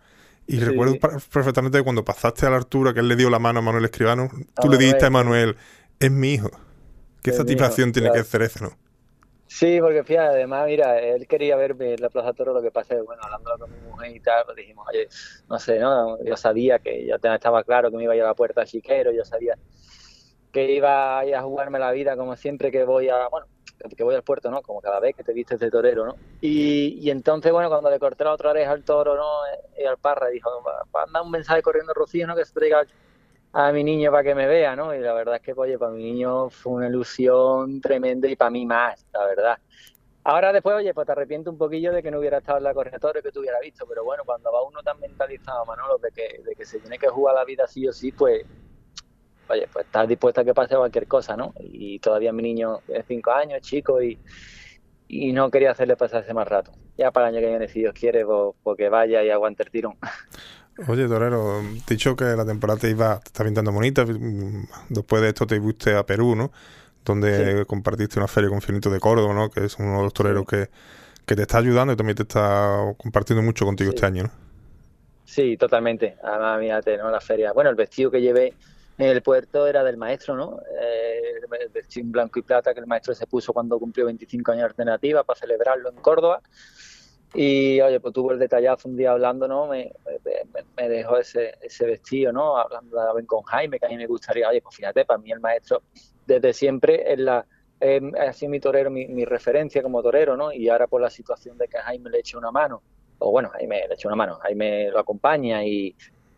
Y Sí. recuerdo perfectamente cuando pasaste a la altura que él le dio la mano a Manuel Escribano, A tú le dijiste a Manuel. Manuel, es mi hijo. Qué Es mi satisfacción hijo, tiene claro. que ser eso, ¿no? Sí, porque fíjate, además, mira, él quería verme en la Plaza Toro, lo que pasa es que, bueno, hablando con mi mujer y tal, pues dijimos, oye, no sé, ¿no? Yo sabía que ya te- estaba claro que me iba a ir a la puerta de Chiquero, yo sabía que iba a ir a jugarme la vida como siempre que voy a, bueno, que voy al puerto, ¿no? Como cada vez que te vistes de torero, ¿no? Y, y entonces, bueno, cuando le corté la otra oreja al toro, ¿no? Y al Parra, dijo, manda un mensaje corriendo a Rocío, ¿no? Que se traiga a mi niño para que me vea, ¿no? Y la verdad es que, oye, para mi niño fue una ilusión tremenda y para mí más, la verdad. Ahora después, oye, pues te arrepiento un poquillo de que no hubiera estado en la corregidora y que te hubiera visto, pero bueno, cuando va uno tan mentalizado, Manolo, de que, de que se tiene que jugar la vida sí o sí, pues, oye, pues estás dispuesta a que pase cualquier cosa, ¿no? Y todavía mi niño tiene cinco años, chico, y, y no quería hacerle pasar ese más rato. Ya para el año que viene, si Dios quiere, pues, pues que vaya y aguante el tirón. Oye, Torero, te he dicho que la temporada te iba, te está pintando bonita. Después de esto te fuiste a Perú, ¿no? Donde Sí. compartiste una feria con Finito de Córdoba, ¿no? Que es uno de los toreros Sí. que, que te está ayudando y también te está compartiendo mucho contigo Sí. este año, ¿no? Sí, totalmente. Además, mírate, ¿no? La feria. Bueno, el vestido que llevé en el puerto era del maestro, ¿no? Eh, el vestido en blanco y plata que el maestro se puso cuando cumplió veinticinco años de alternativa para celebrarlo en Córdoba. Y, oye, pues tuvo el detallazo un día hablando, ¿no? Me, me, me dejó ese, ese vestido, ¿no? Hablando con Jaime, que a mí me gustaría, oye, pues fíjate, para mí el maestro desde siempre es la... Eh, ha sido mi torero, mi, mi referencia como torero, ¿no? Y ahora por la situación de que Jaime le eche una mano, o bueno, Jaime le echa una mano, Jaime lo acompaña y,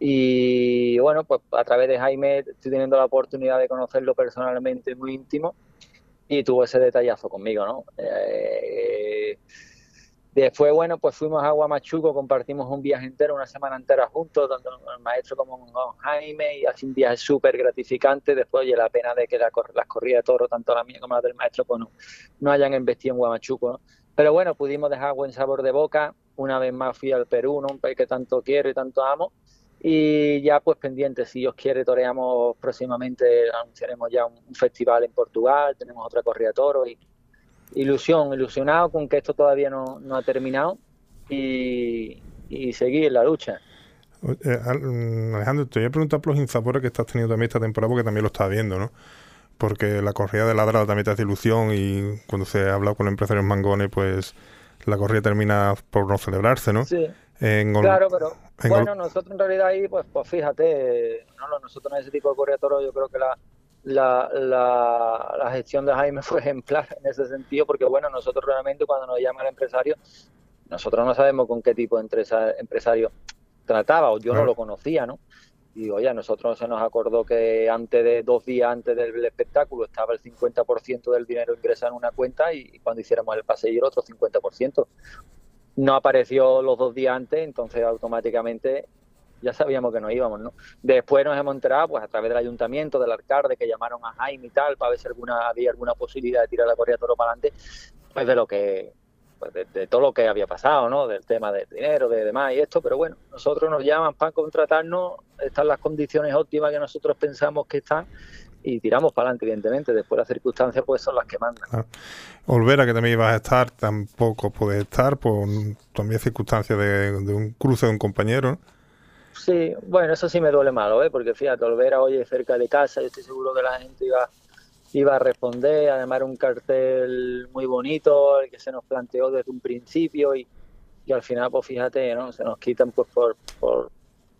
y bueno, pues a través de Jaime estoy teniendo la oportunidad de conocerlo personalmente muy íntimo y tuvo ese detallazo conmigo, ¿no? Eh, después, bueno, pues fuimos a Huamachuco, compartimos un viaje entero, una semana entera juntos, tanto el maestro como con Jaime, y así un viaje súper gratificante. Después, oye, la pena de que la, las corridas de toro, tanto la mía como la del maestro, pues no, no hayan embestido en Huamachuco, ¿no? Pero bueno, pudimos dejar buen sabor de boca. Una vez más fui al Perú, ¿no? Un país que tanto quiero y tanto amo. Y ya pues pendiente, si Dios quiere, toreamos próximamente, anunciaremos ya un, un festival en Portugal, tenemos otra corrida de toros y ilusión, ilusionado con que esto todavía no, no ha terminado y, y seguir en la lucha. Eh, Alejandro, te voy a preguntar por los insabores que estás teniendo también esta temporada, porque también lo estás viendo, ¿no? Porque la corrida de Ladrada también te hace ilusión y cuando se ha hablado con los empresarios mangones, pues la corrida termina por no celebrarse, ¿no? Sí, en Ol- claro, pero en bueno, Ol- nosotros en realidad ahí, pues, pues fíjate, no, nosotros en ese tipo de corrida de toros yo creo que la, la, la, la gestión de Jaime fue ejemplar en ese sentido, porque bueno, nosotros realmente cuando nos llama el empresario, nosotros no sabemos con qué tipo de empresa, empresario trataba, o yo Claro. no lo conocía, ¿no? Y oye, a nosotros se nos acordó que antes de dos días antes del espectáculo estaba el cincuenta por ciento del dinero ingresado en una cuenta y cuando hiciéramos el paseillo el otro cincuenta por ciento. No apareció los dos días antes, entonces automáticamente ya sabíamos que no íbamos, ¿no? Después nos hemos enterado, pues a través del ayuntamiento, del alcalde, que llamaron a Jaime y tal, para ver si alguna, había alguna posibilidad de tirar la corrida de toro para adelante, pues de lo que, pues de, de todo lo que había pasado, ¿no? Del tema del dinero, de demás y esto, pero bueno, nosotros nos llaman para contratarnos, están las condiciones óptimas que nosotros pensamos que están y tiramos para adelante, evidentemente. Después las circunstancias pues son las que mandan. Claro. Olvera, que también ibas a estar, tampoco puedes estar por también circunstancias de, de un cruce de un compañero, ¿no? Sí, bueno, eso sí me duele malo, ¿eh? Porque fíjate, Olvera, oye, cerca de casa, yo estoy seguro que la gente iba, iba a responder, además era un cartel muy bonito, el que se nos planteó desde un principio y, y al final, pues fíjate, ¿no? Se nos quitan pues por, por,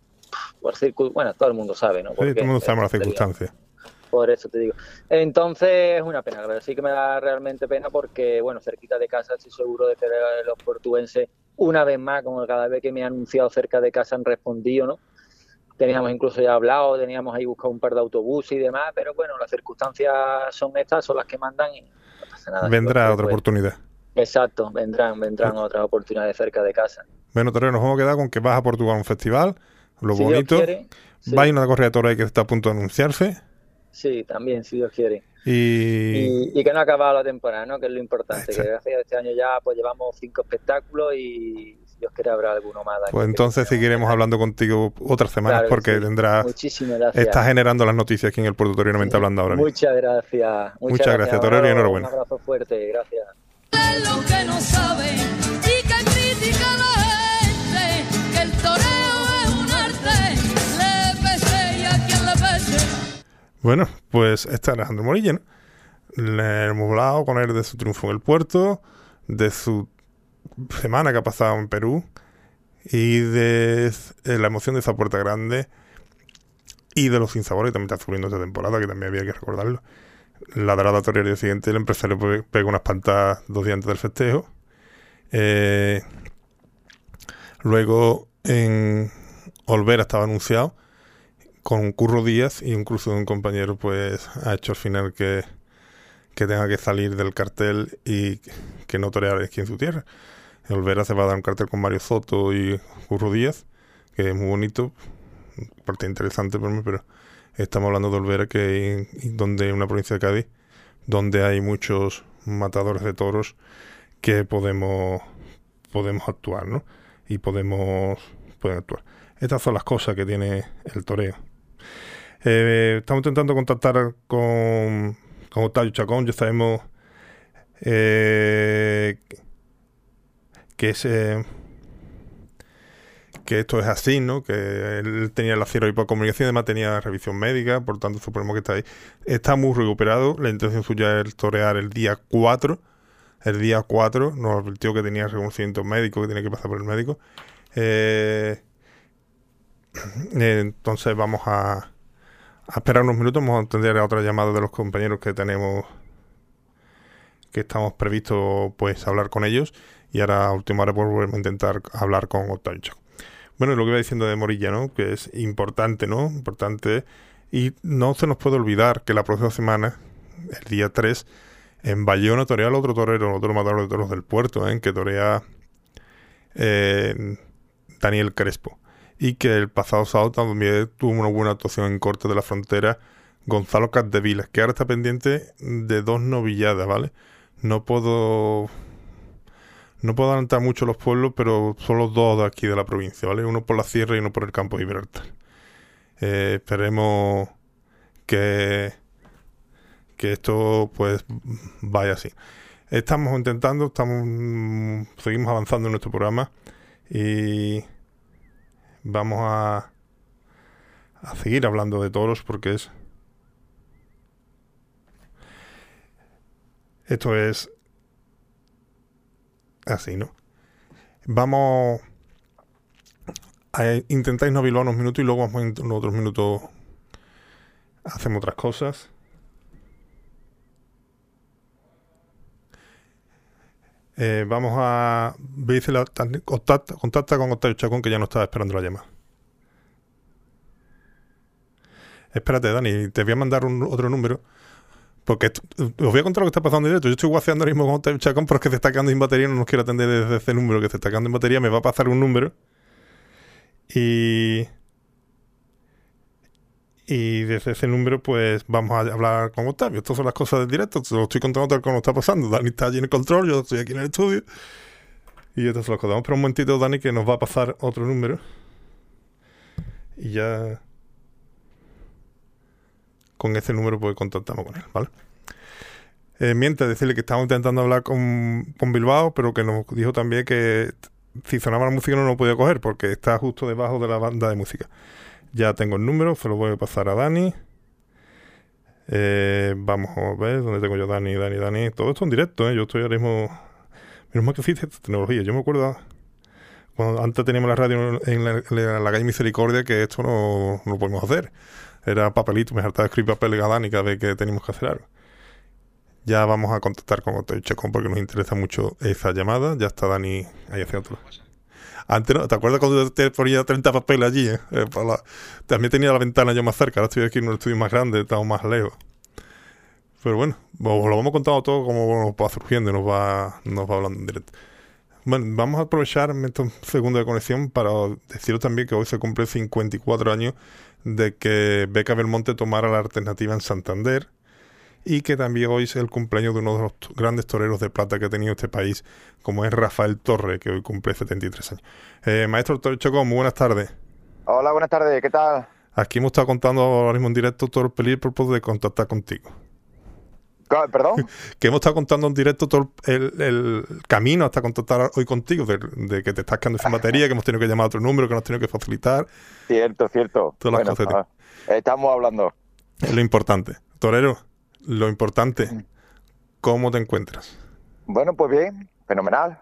por circun... bueno, todo el mundo sabe, ¿no? Sí, todo el mundo sabe las circunstancias. Por eso te digo. Entonces es una pena, pero sí que me da realmente pena porque, bueno, cerquita de casa estoy seguro de que los portuenses, una vez más, como cada vez que me han anunciado cerca de casa han respondido, ¿no? Teníamos incluso ya hablado, teníamos ahí buscado un par de autobuses y demás, pero bueno, las circunstancias son estas, son las que mandan y no pasa nada. Vendrá Pues, otra pues, oportunidad. Exacto, vendrán, vendrán otras oportunidades cerca de casa. Bueno, Torero, nos vamos a quedar con que vas a Portugal a un festival, lo Si Dios bonito, quiere, sí. va a ir una corrida de toros ahí que está a punto de anunciarse. Sí, también, si Dios quiere. Y... Y, y que no ha acabado la temporada, ¿no? Que es lo importante. Exacto. Que gracias a este año ya pues llevamos cinco espectáculos y si Dios quiere habrá alguno más. Pues entonces seguiremos hablando contigo otras semanas, claro, porque sí. tendrás... Muchísimas gracias. Estás generando las noticias aquí en el Puerto Torero, me está hablando ahora mismo. Muchas gracias. Muchas, Muchas gracias, gracias Torero, y enhorabuena. Un abrazo fuerte, gracias. Lo que no sabe y que critica la gente, que el toreo es una Bueno, pues está Alejandro Morilla, ¿no? Le hemos hablado con él de su triunfo en el Puerto, de su semana que ha pasado en Perú y de la emoción de esa Puerta Grande y de los sinsabores que también está sufriendo esta temporada, que también había que recordarlo. La dorada torera el día siguiente, el empresario pega unas pantas dos días antes del festejo. Eh, luego en Olvera estaba anunciado con Curro Díaz, y incluso un compañero pues ha hecho al final que, que tenga que salir del cartel y que no torear aquí en su tierra. En Olvera se va a dar un cartel con Mario Soto y Curro Díaz, que es muy bonito, parte interesante para mí, pero estamos hablando de Olvera, que es donde una provincia de Cádiz donde hay muchos matadores de toros que podemos podemos actuar, ¿no? Y podemos pueden actuar. Estas son las cosas que tiene el toreo. Eh, estamos intentando contactar con, con Octavio Chacón. Ya sabemos eh, que es eh, que esto es así, ¿no? Que él tenía la cero hipocomunicación, además tenía revisión médica, por tanto suponemos que está ahí. Está muy recuperado. La intención suya es torear el día cuatro. El día cuatro nos advirtió que tenía reconocimiento médico, que tenía que pasar por el médico. Eh, entonces vamos a, a esperar unos minutos. Vamos a atender a otra llamada de los compañeros que tenemos, que estamos previstos pues hablar con ellos. Y ahora a última hora pues volvemos a intentar hablar con Octavio Chacón. Bueno, lo que iba diciendo de Morilla, ¿no? Que es importante, ¿no? Importante. Y no se nos puede olvidar que la próxima semana, el día tres, en Bayona torea al otro torero, otro matador de toros del Puerto, ¿eh? Que torea eh, Daniel Crespo. Y que el pasado sábado también tuvo una buena actuación en corte de la frontera Gonzalo Capdevilas, que ahora está pendiente de dos novilladas, ¿vale? No puedo... No puedo adelantar mucho los pueblos, pero son los dos de aquí de la provincia, ¿vale? Uno por la sierra y uno por el campo de Gibraltar. Eh, esperemos que, que esto pues vaya así. Estamos intentando, estamos seguimos avanzando en nuestro programa y vamos a, a seguir hablando de toros porque es... Esto es... así, ¿no? Vamos a intentar irnos a Bilbao unos minutos y luego vamos en otros minutos hacemos otras cosas. Eh, vamos a dice la, contacta, contacta con Octavio Chacón, que ya no estaba esperando la llamada. Espérate, Dani, te voy a mandar un, otro número. Porque esto, os voy a contar lo que está pasando en directo. Yo estoy guaceando ahora mismo con Octavio Chacón porque se está quedando sin batería. No nos quiero atender desde ese número que se está quedando en batería. Me va a pasar un número. Y... Y desde ese número pues vamos a hablar con Octavio. Estas son las cosas del directo. Te lo estoy contando tal como está pasando. Dani está allí en el control. Yo estoy aquí en el estudio. Y estas son las cosas. Vamos a esperar un momentito, Dani, que nos va a pasar otro número. Y ya... con ese número pues contactamos con él, ¿vale? Eh, mientras decirle que estamos intentando hablar con, con Bilbao, pero que nos dijo también que si sonaba la música no lo podía coger porque está justo debajo de la banda de música. Ya tengo el número, se lo voy a pasar a Dani. Eh, vamos a ver dónde tengo yo Dani, Dani, Dani. Todo esto en directo, ¿eh? Yo estoy ahora mismo... Menos mal que existe esta tecnología. Yo me acuerdo cuando antes teníamos la radio en la, en la calle Misericordia que esto no, no lo podemos hacer. Era papelito, me hartaba de escribir papel a Dani cada vez que teníamos que hacer algo. Ya vamos a contactar con Octavio Chacón porque nos interesa mucho esa llamada. Ya está Dani ahí haciendo otro. Antes, ¿no? ¿Te acuerdas cuando te ponía treinta papeles allí? Eh? Eh, para la... También tenía la ventana yo más cerca. Ahora estoy aquí en un estudio más grande, estamos más lejos. Pero bueno, os lo vamos contando todo como nos va surgiendo y nos va, nos va hablando en directo. Bueno, vamos a aprovechar estos segundos de conexión para deciros también que hoy se cumple cincuenta y cuatro años de que Beca Belmonte tomara la alternativa en Santander y que también hoy es el cumpleaños de uno de los grandes toreros de plata que ha tenido este país, como es Rafael Torre, que hoy cumple setenta y tres años. Eh, maestro Chacón, muy buenas tardes. Hola, buenas tardes, ¿qué tal? Aquí hemos estado contando ahora mismo en directo todo el peligro por poder contactar contigo. ¿Perdón? Que hemos estado contando en directo todo el, el camino hasta contactar hoy contigo, de, de que te estás quedando sin batería, que hemos tenido que llamar a otro número, que nos has tenido que facilitar. Cierto, cierto. Todas bueno, las cosas. Ah, estamos hablando. Lo importante. Torero, lo importante, ¿cómo te encuentras? Bueno, pues bien, fenomenal.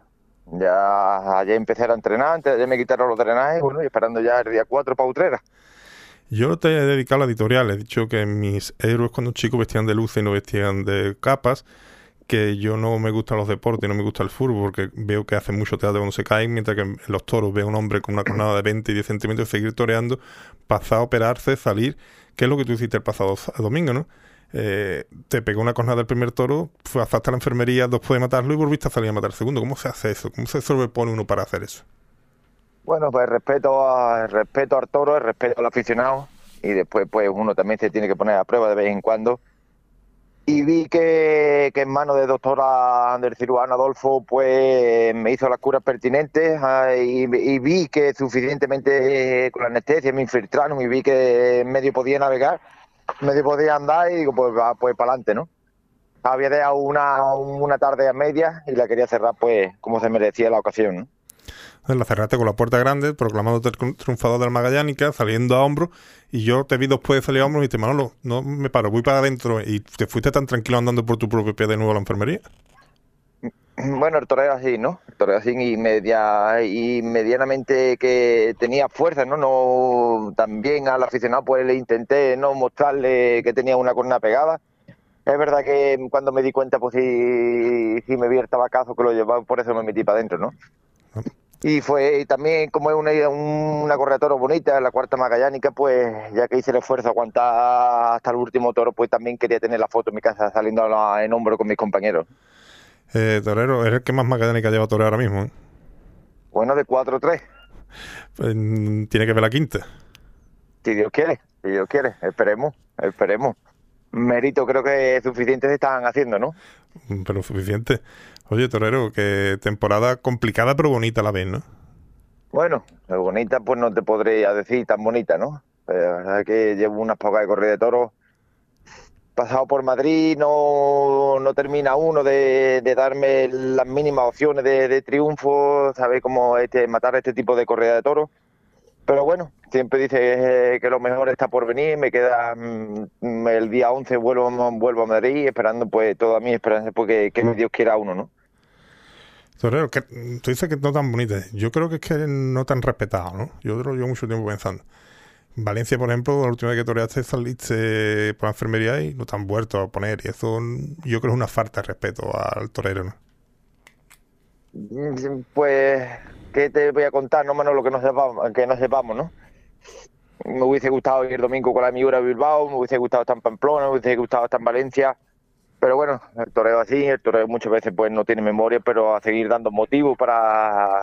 Ya ayer empecé a entrenar, antes ayer me quitaron los drenajes, bueno, y esperando ya el día cuatro para Utrera. Yo te he dedicado a la editorial, he dicho que mis héroes cuando chicos vestían de luces y no vestían de capas, que yo no me gustan los deportes, no me gusta el fútbol, porque veo que hacen mucho teatro cuando se caen, mientras que en los toros veo a un hombre con una cornada de veinte y diez centímetros seguir toreando, pasar a operarse, salir, que es lo que tú hiciste el pasado domingo, ¿no? Eh, te pegó una cornada del primer toro, fuiste hasta la enfermería después de matarlo y volviste a salir a matar el segundo. ¿Cómo se hace eso? ¿Cómo se sobrepone uno para hacer eso? Bueno, pues respeto, a, respeto al toro, el respeto al aficionado, y después pues uno también se tiene que poner a prueba de vez en cuando. Y vi que, que en manos de doctora del cirujano Adolfo pues me hizo las curas pertinentes, y, y vi que suficientemente eh, con la anestesia me infiltraron y vi que medio podía navegar, medio podía andar, y digo pues, pues para adelante, ¿no? Había dejado una, una tarde a media y la quería cerrar pues como se merecía la ocasión, ¿no? La cerraste con la puerta grande, proclamándote el triunfador del Magallánica, saliendo a hombros, y yo te vi después de salir a hombros y te Manolo, no me paro, voy para adentro, y te fuiste tan tranquilo andando por tu propio pie de nuevo a la enfermería. Bueno, el torero así, ¿no? El torero así y media y medianamente que tenía fuerza, ¿no? No también al aficionado pues le intenté no mostrarle que tenía una cornada pegada. Es verdad que cuando me di cuenta pues sí, sí me vi el tabacazo que lo llevaba, por eso me metí para adentro, ¿no? ¿No? Y fue y también como es una, una correa de toro bonita, la cuarta magallánica, pues ya que hice el esfuerzo de aguantar hasta el último toro, pues también quería tener la foto en mi casa saliendo en hombro con mis compañeros. Eh, torero, es el que más magallánica lleva torero ahora mismo, ¿eh? Bueno, de cuatro o tres. Pues, tiene que ver la quinta. Si Dios quiere, si Dios quiere, esperemos, esperemos. Mérito creo que suficiente se están haciendo, ¿no? Pero suficiente. Oye, torero, que temporada complicada pero bonita a la vez, ¿no? Bueno, bonita pues no te podría decir tan bonita, ¿no? La verdad es que llevo unas pocas de corrida de toros. Pasado por Madrid, no, no termina uno de, de darme las mínimas opciones de, de triunfo, ¿sabes? Como este, matar este tipo de corrida de toros. Pero bueno, siempre dice que lo mejor está por venir, me queda mm, el día once vuelvo, vuelvo a Madrid esperando pues toda mi esperanza porque que Dios quiera uno, ¿no? Torero, que tú dices que no tan bonita, yo creo que es que no tan respetado, ¿no? Yo lo llevo mucho tiempo pensando. Valencia, por ejemplo, la última vez que toreaste saliste por la enfermería y no te han vuelto a poner, y eso yo creo es una falta de respeto al torero, ¿no? Pues, ¿qué te voy a contar? No menos lo que no sepamos, que no sepamos, ¿no? Me hubiese gustado ir el domingo con la Miura a Bilbao, me hubiese gustado estar en Pamplona, me hubiese gustado estar en Valencia, pero bueno, el toreo así, el toreo muchas veces pues no tiene memoria, pero a seguir dando motivos para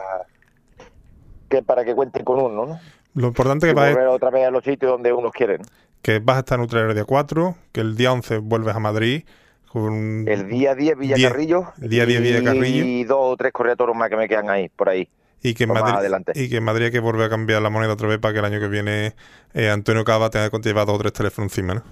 que para que cuenten con uno, ¿no? Lo importante es que vas volver a... otra vez a los sitios donde uno quiere, ¿no? Que vas a estar en Utrera el día cuatro, que el día once vuelves a Madrid. Con el día diez Villacarrillo. El día diez Villacarrillo. Y dos o tres corredores más que me quedan ahí, por ahí. Y que, en Madrid, y que en Madrid hay que volver a cambiar la moneda otra vez para que el año que viene eh, Antonio Cava tenga que llevar dos o tres teléfonos encima, ¿no?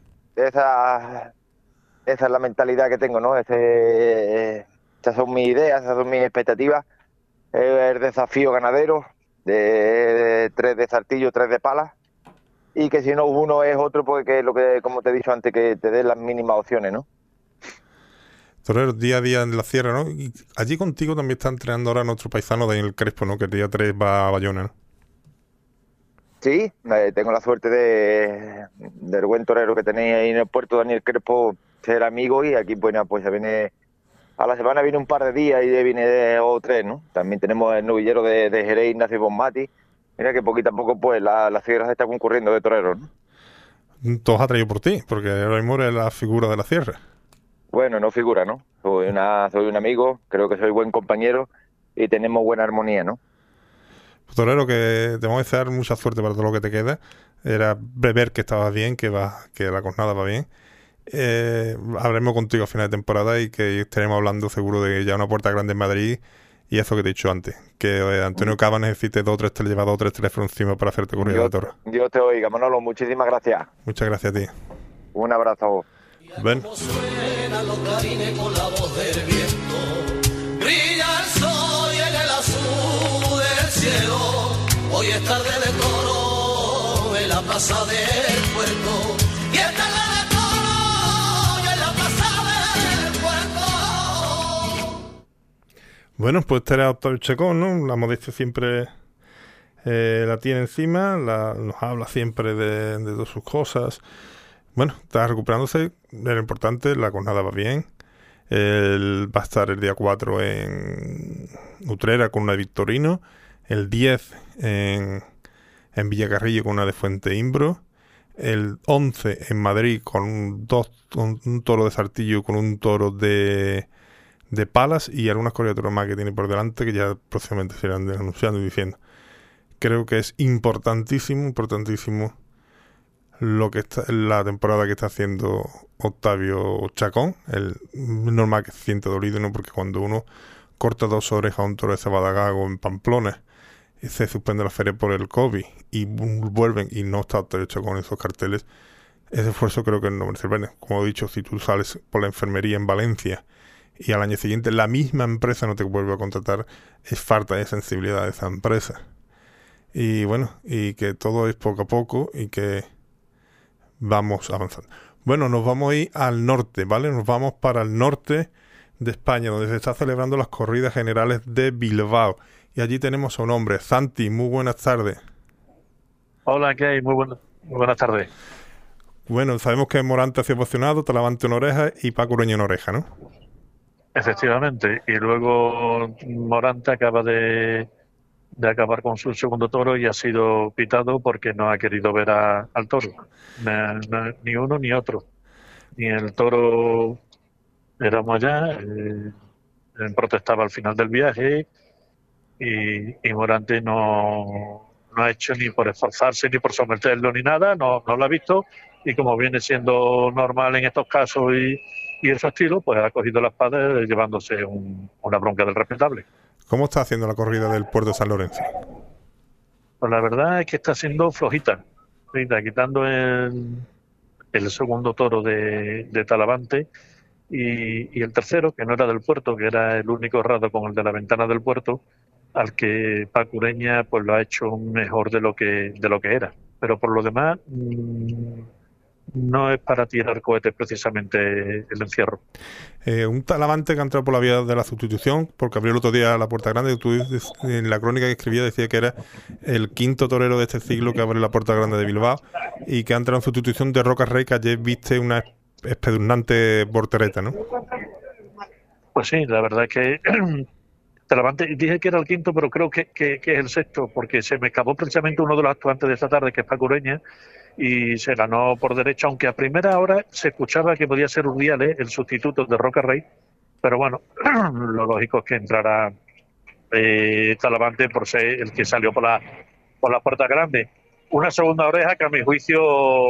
Esa, esa es la mentalidad que tengo, ¿no? Ese, esas son mis ideas, esas son mis expectativas. El desafío ganadero de, de tres de Saltillo, tres de Pala. Y que si no uno es otro, porque lo que, como te he dicho antes, que te den las mínimas opciones, ¿no? Torero, día a día en la sierra, ¿no? Y allí contigo también está entrenando ahora nuestro paisano Daniel Crespo, ¿no? Que el día tres va a Bayona, ¿no? Sí, eh, tengo la suerte de del buen torero que tenéis ahí en el puerto, Daniel Crespo, ser amigo, y aquí pues, pues ya viene, a la semana viene un par de días y viene de o tres, ¿no? También tenemos el novillero de, de Jerez, Ignacio Bonmati. Mira que poquito a poco pues la, la sierra se está concurriendo de toreros, ¿no? Todos ha traído por ti, porque ahora mismo eres la figura de la sierra. Bueno, no figura, ¿no? Soy, una, soy un amigo, creo que soy buen compañero y tenemos buena armonía, ¿no? Torero, que te vamos a desear mucha suerte para todo lo que te queda. Era ver que estabas bien, que va, que la jornada va bien. Eh, hablaremos contigo a final de temporada y que estaremos hablando seguro de ya una puerta grande en Madrid y eso que te he dicho antes, que eh, Antonio Cava necesite dos o tres, te lleva dos o tres teléfonos encima para hacerte corrida de toro. Dios te oiga, Manolo, muchísimas gracias. Muchas gracias a ti. Un abrazo. Ven. Suenan los clarines con la voz del viento, brilla el sol y en el azul del cielo, hoy es tarde de toro en la plaza del puerto, y esta es la Bueno, pues este era Octavio Chacón, ¿no? La modestia siempre eh, la tiene encima, la, nos habla siempre de, de todas sus cosas. Bueno, está recuperándose, era importante, la jornada va bien. Él va a estar el día cuatro en Utrera con una de Victorino, el diez en, en Villacarrillo con una de Fuente Imbro, el once en Madrid con un, dos, con un toro de Sartillo, con un toro de... de Palas y algunas corriaturas más que tiene por delante que ya próximamente se irán anunciando y diciendo. Creo que es importantísimo, importantísimo lo que está, la temporada que está haciendo Octavio Chacón. El normal que se siente dolido, ¿no? Porque cuando uno corta dos orejas a un toro de Sabadagago en Pamplona y se suspende la feria por el COVID y vuelven y no está Octavio Chacón en esos carteles, ese esfuerzo creo que no merece la pena. Como he dicho, si tú sales por la enfermería en Valencia y al año siguiente la misma empresa no te vuelve a contratar, es falta de sensibilidad de esa empresa. Y bueno, y que todo es poco a poco y que vamos avanzando. Bueno, nos vamos a ir al norte, ¿vale? Nos vamos para el norte de España, donde se está celebrando las corridas generales de Bilbao. Y allí tenemos a un hombre. Santi, muy buenas tardes. Hola, ¿qué hay? Muy, buen, muy buenas tardes. Bueno, sabemos que Morante ha sido emocionado, Talavante en oreja y Paco Ureña en oreja, ¿no? Efectivamente, y luego Morante acaba de, de acabar con su segundo toro y ha sido pitado porque no ha querido ver a, al toro, na, na, ni uno ni otro, ni el toro. Éramos allá, eh, protestaba al final del viaje y, y Morante no, no ha hecho ni por esforzarse ni por someterlo ni nada, no, no lo ha visto, y como viene siendo normal en estos casos y y ese estilo, pues ha cogido la espada llevándose un, una bronca del respetable. ¿Cómo está haciendo la corrida del Puerto de San Lorenzo? Pues la verdad es que está siendo flojita, flojita quitando el, el segundo toro de, de Talavante y, y el tercero, que no era del Puerto, que era el único errado con el de la ventana del Puerto, al que Paco Ureña pues lo ha hecho mejor de lo que, de lo que era. Pero por lo demás... Mmm, no es para tirar cohetes precisamente el encierro. Eh, un Talavante que ha entrado por la vía de la sustitución, porque abrió el otro día la Puerta Grande, tú en la crónica que escribía decía que era el quinto torero de este siglo que abre la Puerta Grande de Bilbao y que ha entrado en sustitución de Roca Rey, que ayer viste una espeluznante voltereta, ¿no? Pues sí, la verdad es que Talavante, dije que era el quinto, pero creo que, que, que es el sexto, porque se me escapó precisamente uno de los actuantes de esta tarde, que es Paco Ureña, y se ganó por derecha, aunque a primera hora se escuchaba que podía ser Urdiales, el sustituto de Roca Rey, pero bueno, lo lógico es que entrara eh, Talavante por ser el que salió por la, por la Puerta Grande. Una segunda oreja que a mi juicio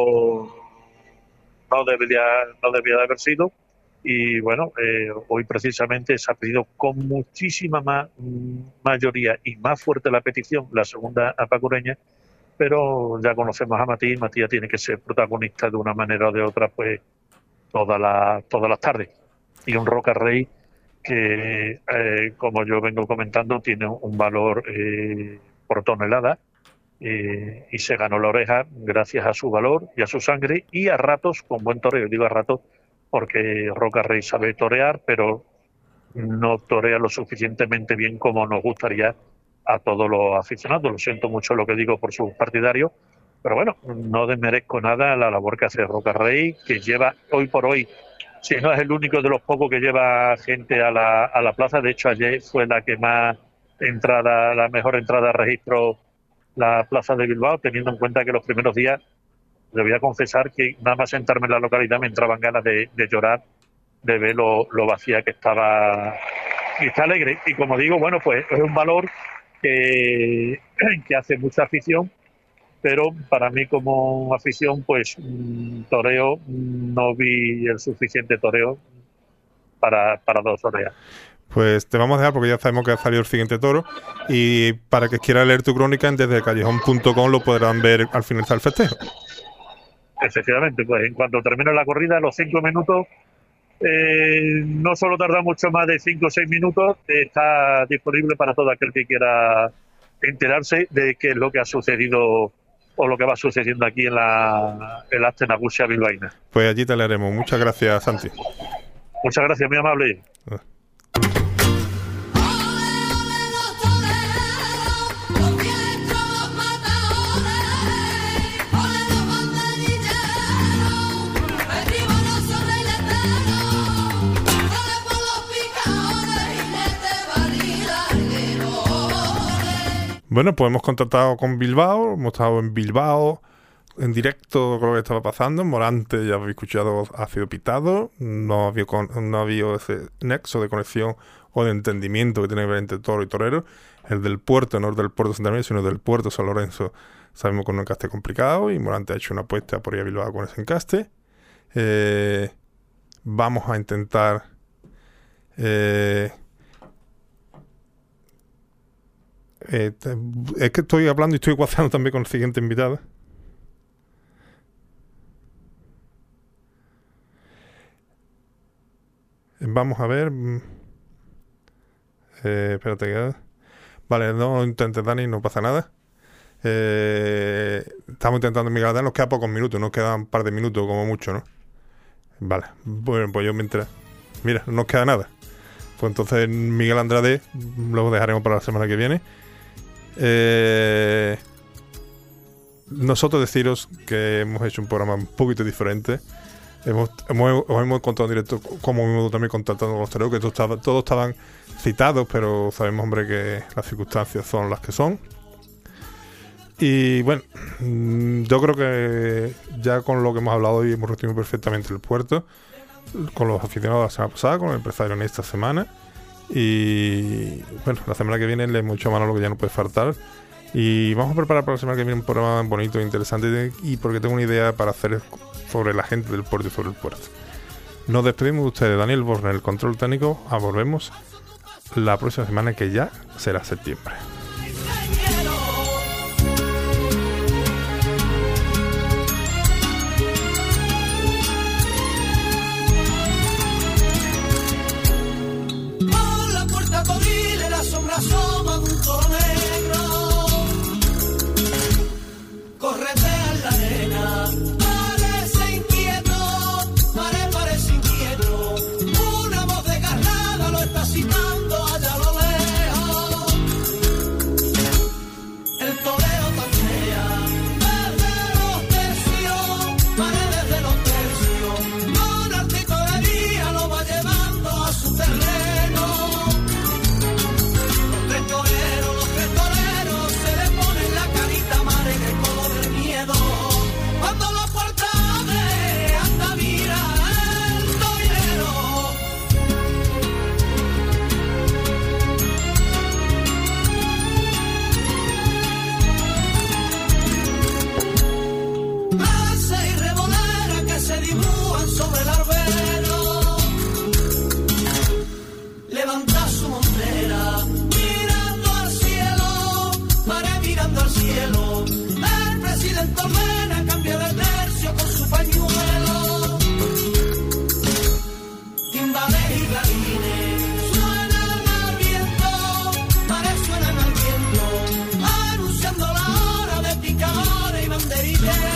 no debería, no debía de haber sido, y bueno, eh, hoy precisamente se ha pedido con muchísima más mayoría y más fuerte la petición, la segunda a Paco Ureña, pero ya conocemos a Matías, Matías tiene que ser protagonista de una manera o de otra, pues todas las todas las tardes. Y un Roca Rey que, eh, como yo vengo comentando, tiene un valor eh, por tonelada eh, y se ganó la oreja gracias a su valor y a su sangre y a ratos con buen toreo. Digo a ratos porque Roca Rey sabe torear, pero no torea lo suficientemente bien como nos gustaría a todos los aficionados. Lo siento mucho lo que digo por sus partidarios, pero bueno, no desmerezco nada la labor que hace Roca Rey, que lleva hoy por hoy, si no es el único de los pocos que lleva gente a la, a la plaza. De hecho, ayer fue la que más entrada, la mejor entrada registró la plaza de Bilbao, teniendo en cuenta que los primeros días, le voy a confesar que nada más sentarme en la localidad me entraban ganas de, de llorar, de ver lo, lo vacía que estaba, y está alegre. Y como digo, bueno, pues es un valor que, que hace mucha afición, pero para mí como afición, pues toreo, no vi el suficiente toreo para, para dos orejas. Pues te vamos a dejar porque ya sabemos que ha salido el siguiente toro, y para que quiera leer tu crónica, en desde callejón punto com lo podrán ver al finalizar el festejo. Efectivamente, pues en cuanto termine la corrida, a los cinco minutos, eh, no solo tarda mucho más de cinco o seis minutos, está disponible para todo aquel que quiera enterarse de qué es lo que ha sucedido o lo que va sucediendo aquí en la, en la Astenagusia bilbaína. Pues allí te leeremos. Muchas gracias, Santi. Muchas gracias, muy amable. Ah. Bueno, pues hemos contactado con Bilbao, hemos estado en Bilbao en directo con lo que estaba pasando. En Morante ya habéis escuchado, ha sido pitado, no había, con, no había ese nexo de conexión o de entendimiento que tiene que ver entre toro y torero. El del puerto, no el del puerto Santa María, sino del puerto San Lorenzo, sabemos que es un encaste complicado y Morante ha hecho una apuesta por ir a Bilbao con ese encaste. Eh, vamos a intentar eh, eh, es que estoy hablando y estoy cuadrando también con el siguiente invitado. Vamos a ver. Eh, espérate que... Vale, no intentes, Dani, no pasa nada. Eh, estamos intentando Miguel Andrés, nos queda pocos minutos, nos quedan un par de minutos como mucho, ¿no? Vale, bueno, pues yo mientras... Mira, no nos queda nada. Pues entonces Miguel Andrade lo dejaremos para la semana que viene. Eh, nosotros deciros que hemos hecho un programa un poquito diferente. Hemos, hemos, os hemos contado en directo como hemos también contactado con los toreros, que todos estaban, todos estaban citados, pero sabemos, hombre, que las circunstancias son las que son. Y bueno, yo creo que ya con lo que hemos hablado hoy hemos resumido perfectamente el puerto, con los aficionados la semana pasada, con el empresario en esta semana. Y bueno, la semana que viene le hemos hecho a mano lo que ya no puede faltar. Y vamos a preparar para la semana que viene un programa bonito e interesante, y porque tengo una idea para hacer sobre la gente del puerto y sobre el puerto. Nos despedimos de ustedes, Daniel Borne, el control técnico. Ah, volvemos la próxima semana, que ya será septiembre. Por la puerta Codile, la sombra asoma de un toro negro. Corretea en la arena. Citando allá a lo lejos, el toreo tantea desde los tercios, paredes de los tercios, con arte y torería lo va llevando a su terreno. Los tres toreros, los tres toreros se le ponen la carita amarga y color del miedo. Cuando la puerta abre, anda mira el torero. Se dibujan sobre el arbero, levanta su montera, mirando al cielo, para mirando al cielo, el presidente ordena cambia de tercio con su pañuelo, timbales y clarines suenan al viento, mares suenan al viento, anunciando la hora de picadores y banderilleros.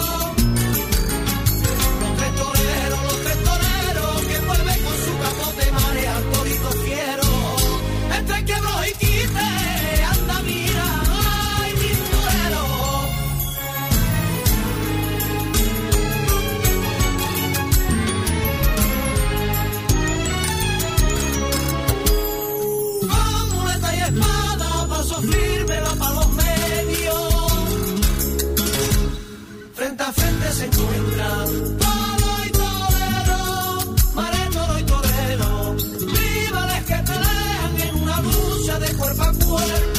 Entre quiebros y quite, anda mira, ay mi torero. Con muleta y espada, paso firme, va pa' los medios. Frente a frente se encuentran toro y torero, mare, toro y torero. Rivales que pelean en una lucha de cuerpo a cuerpo.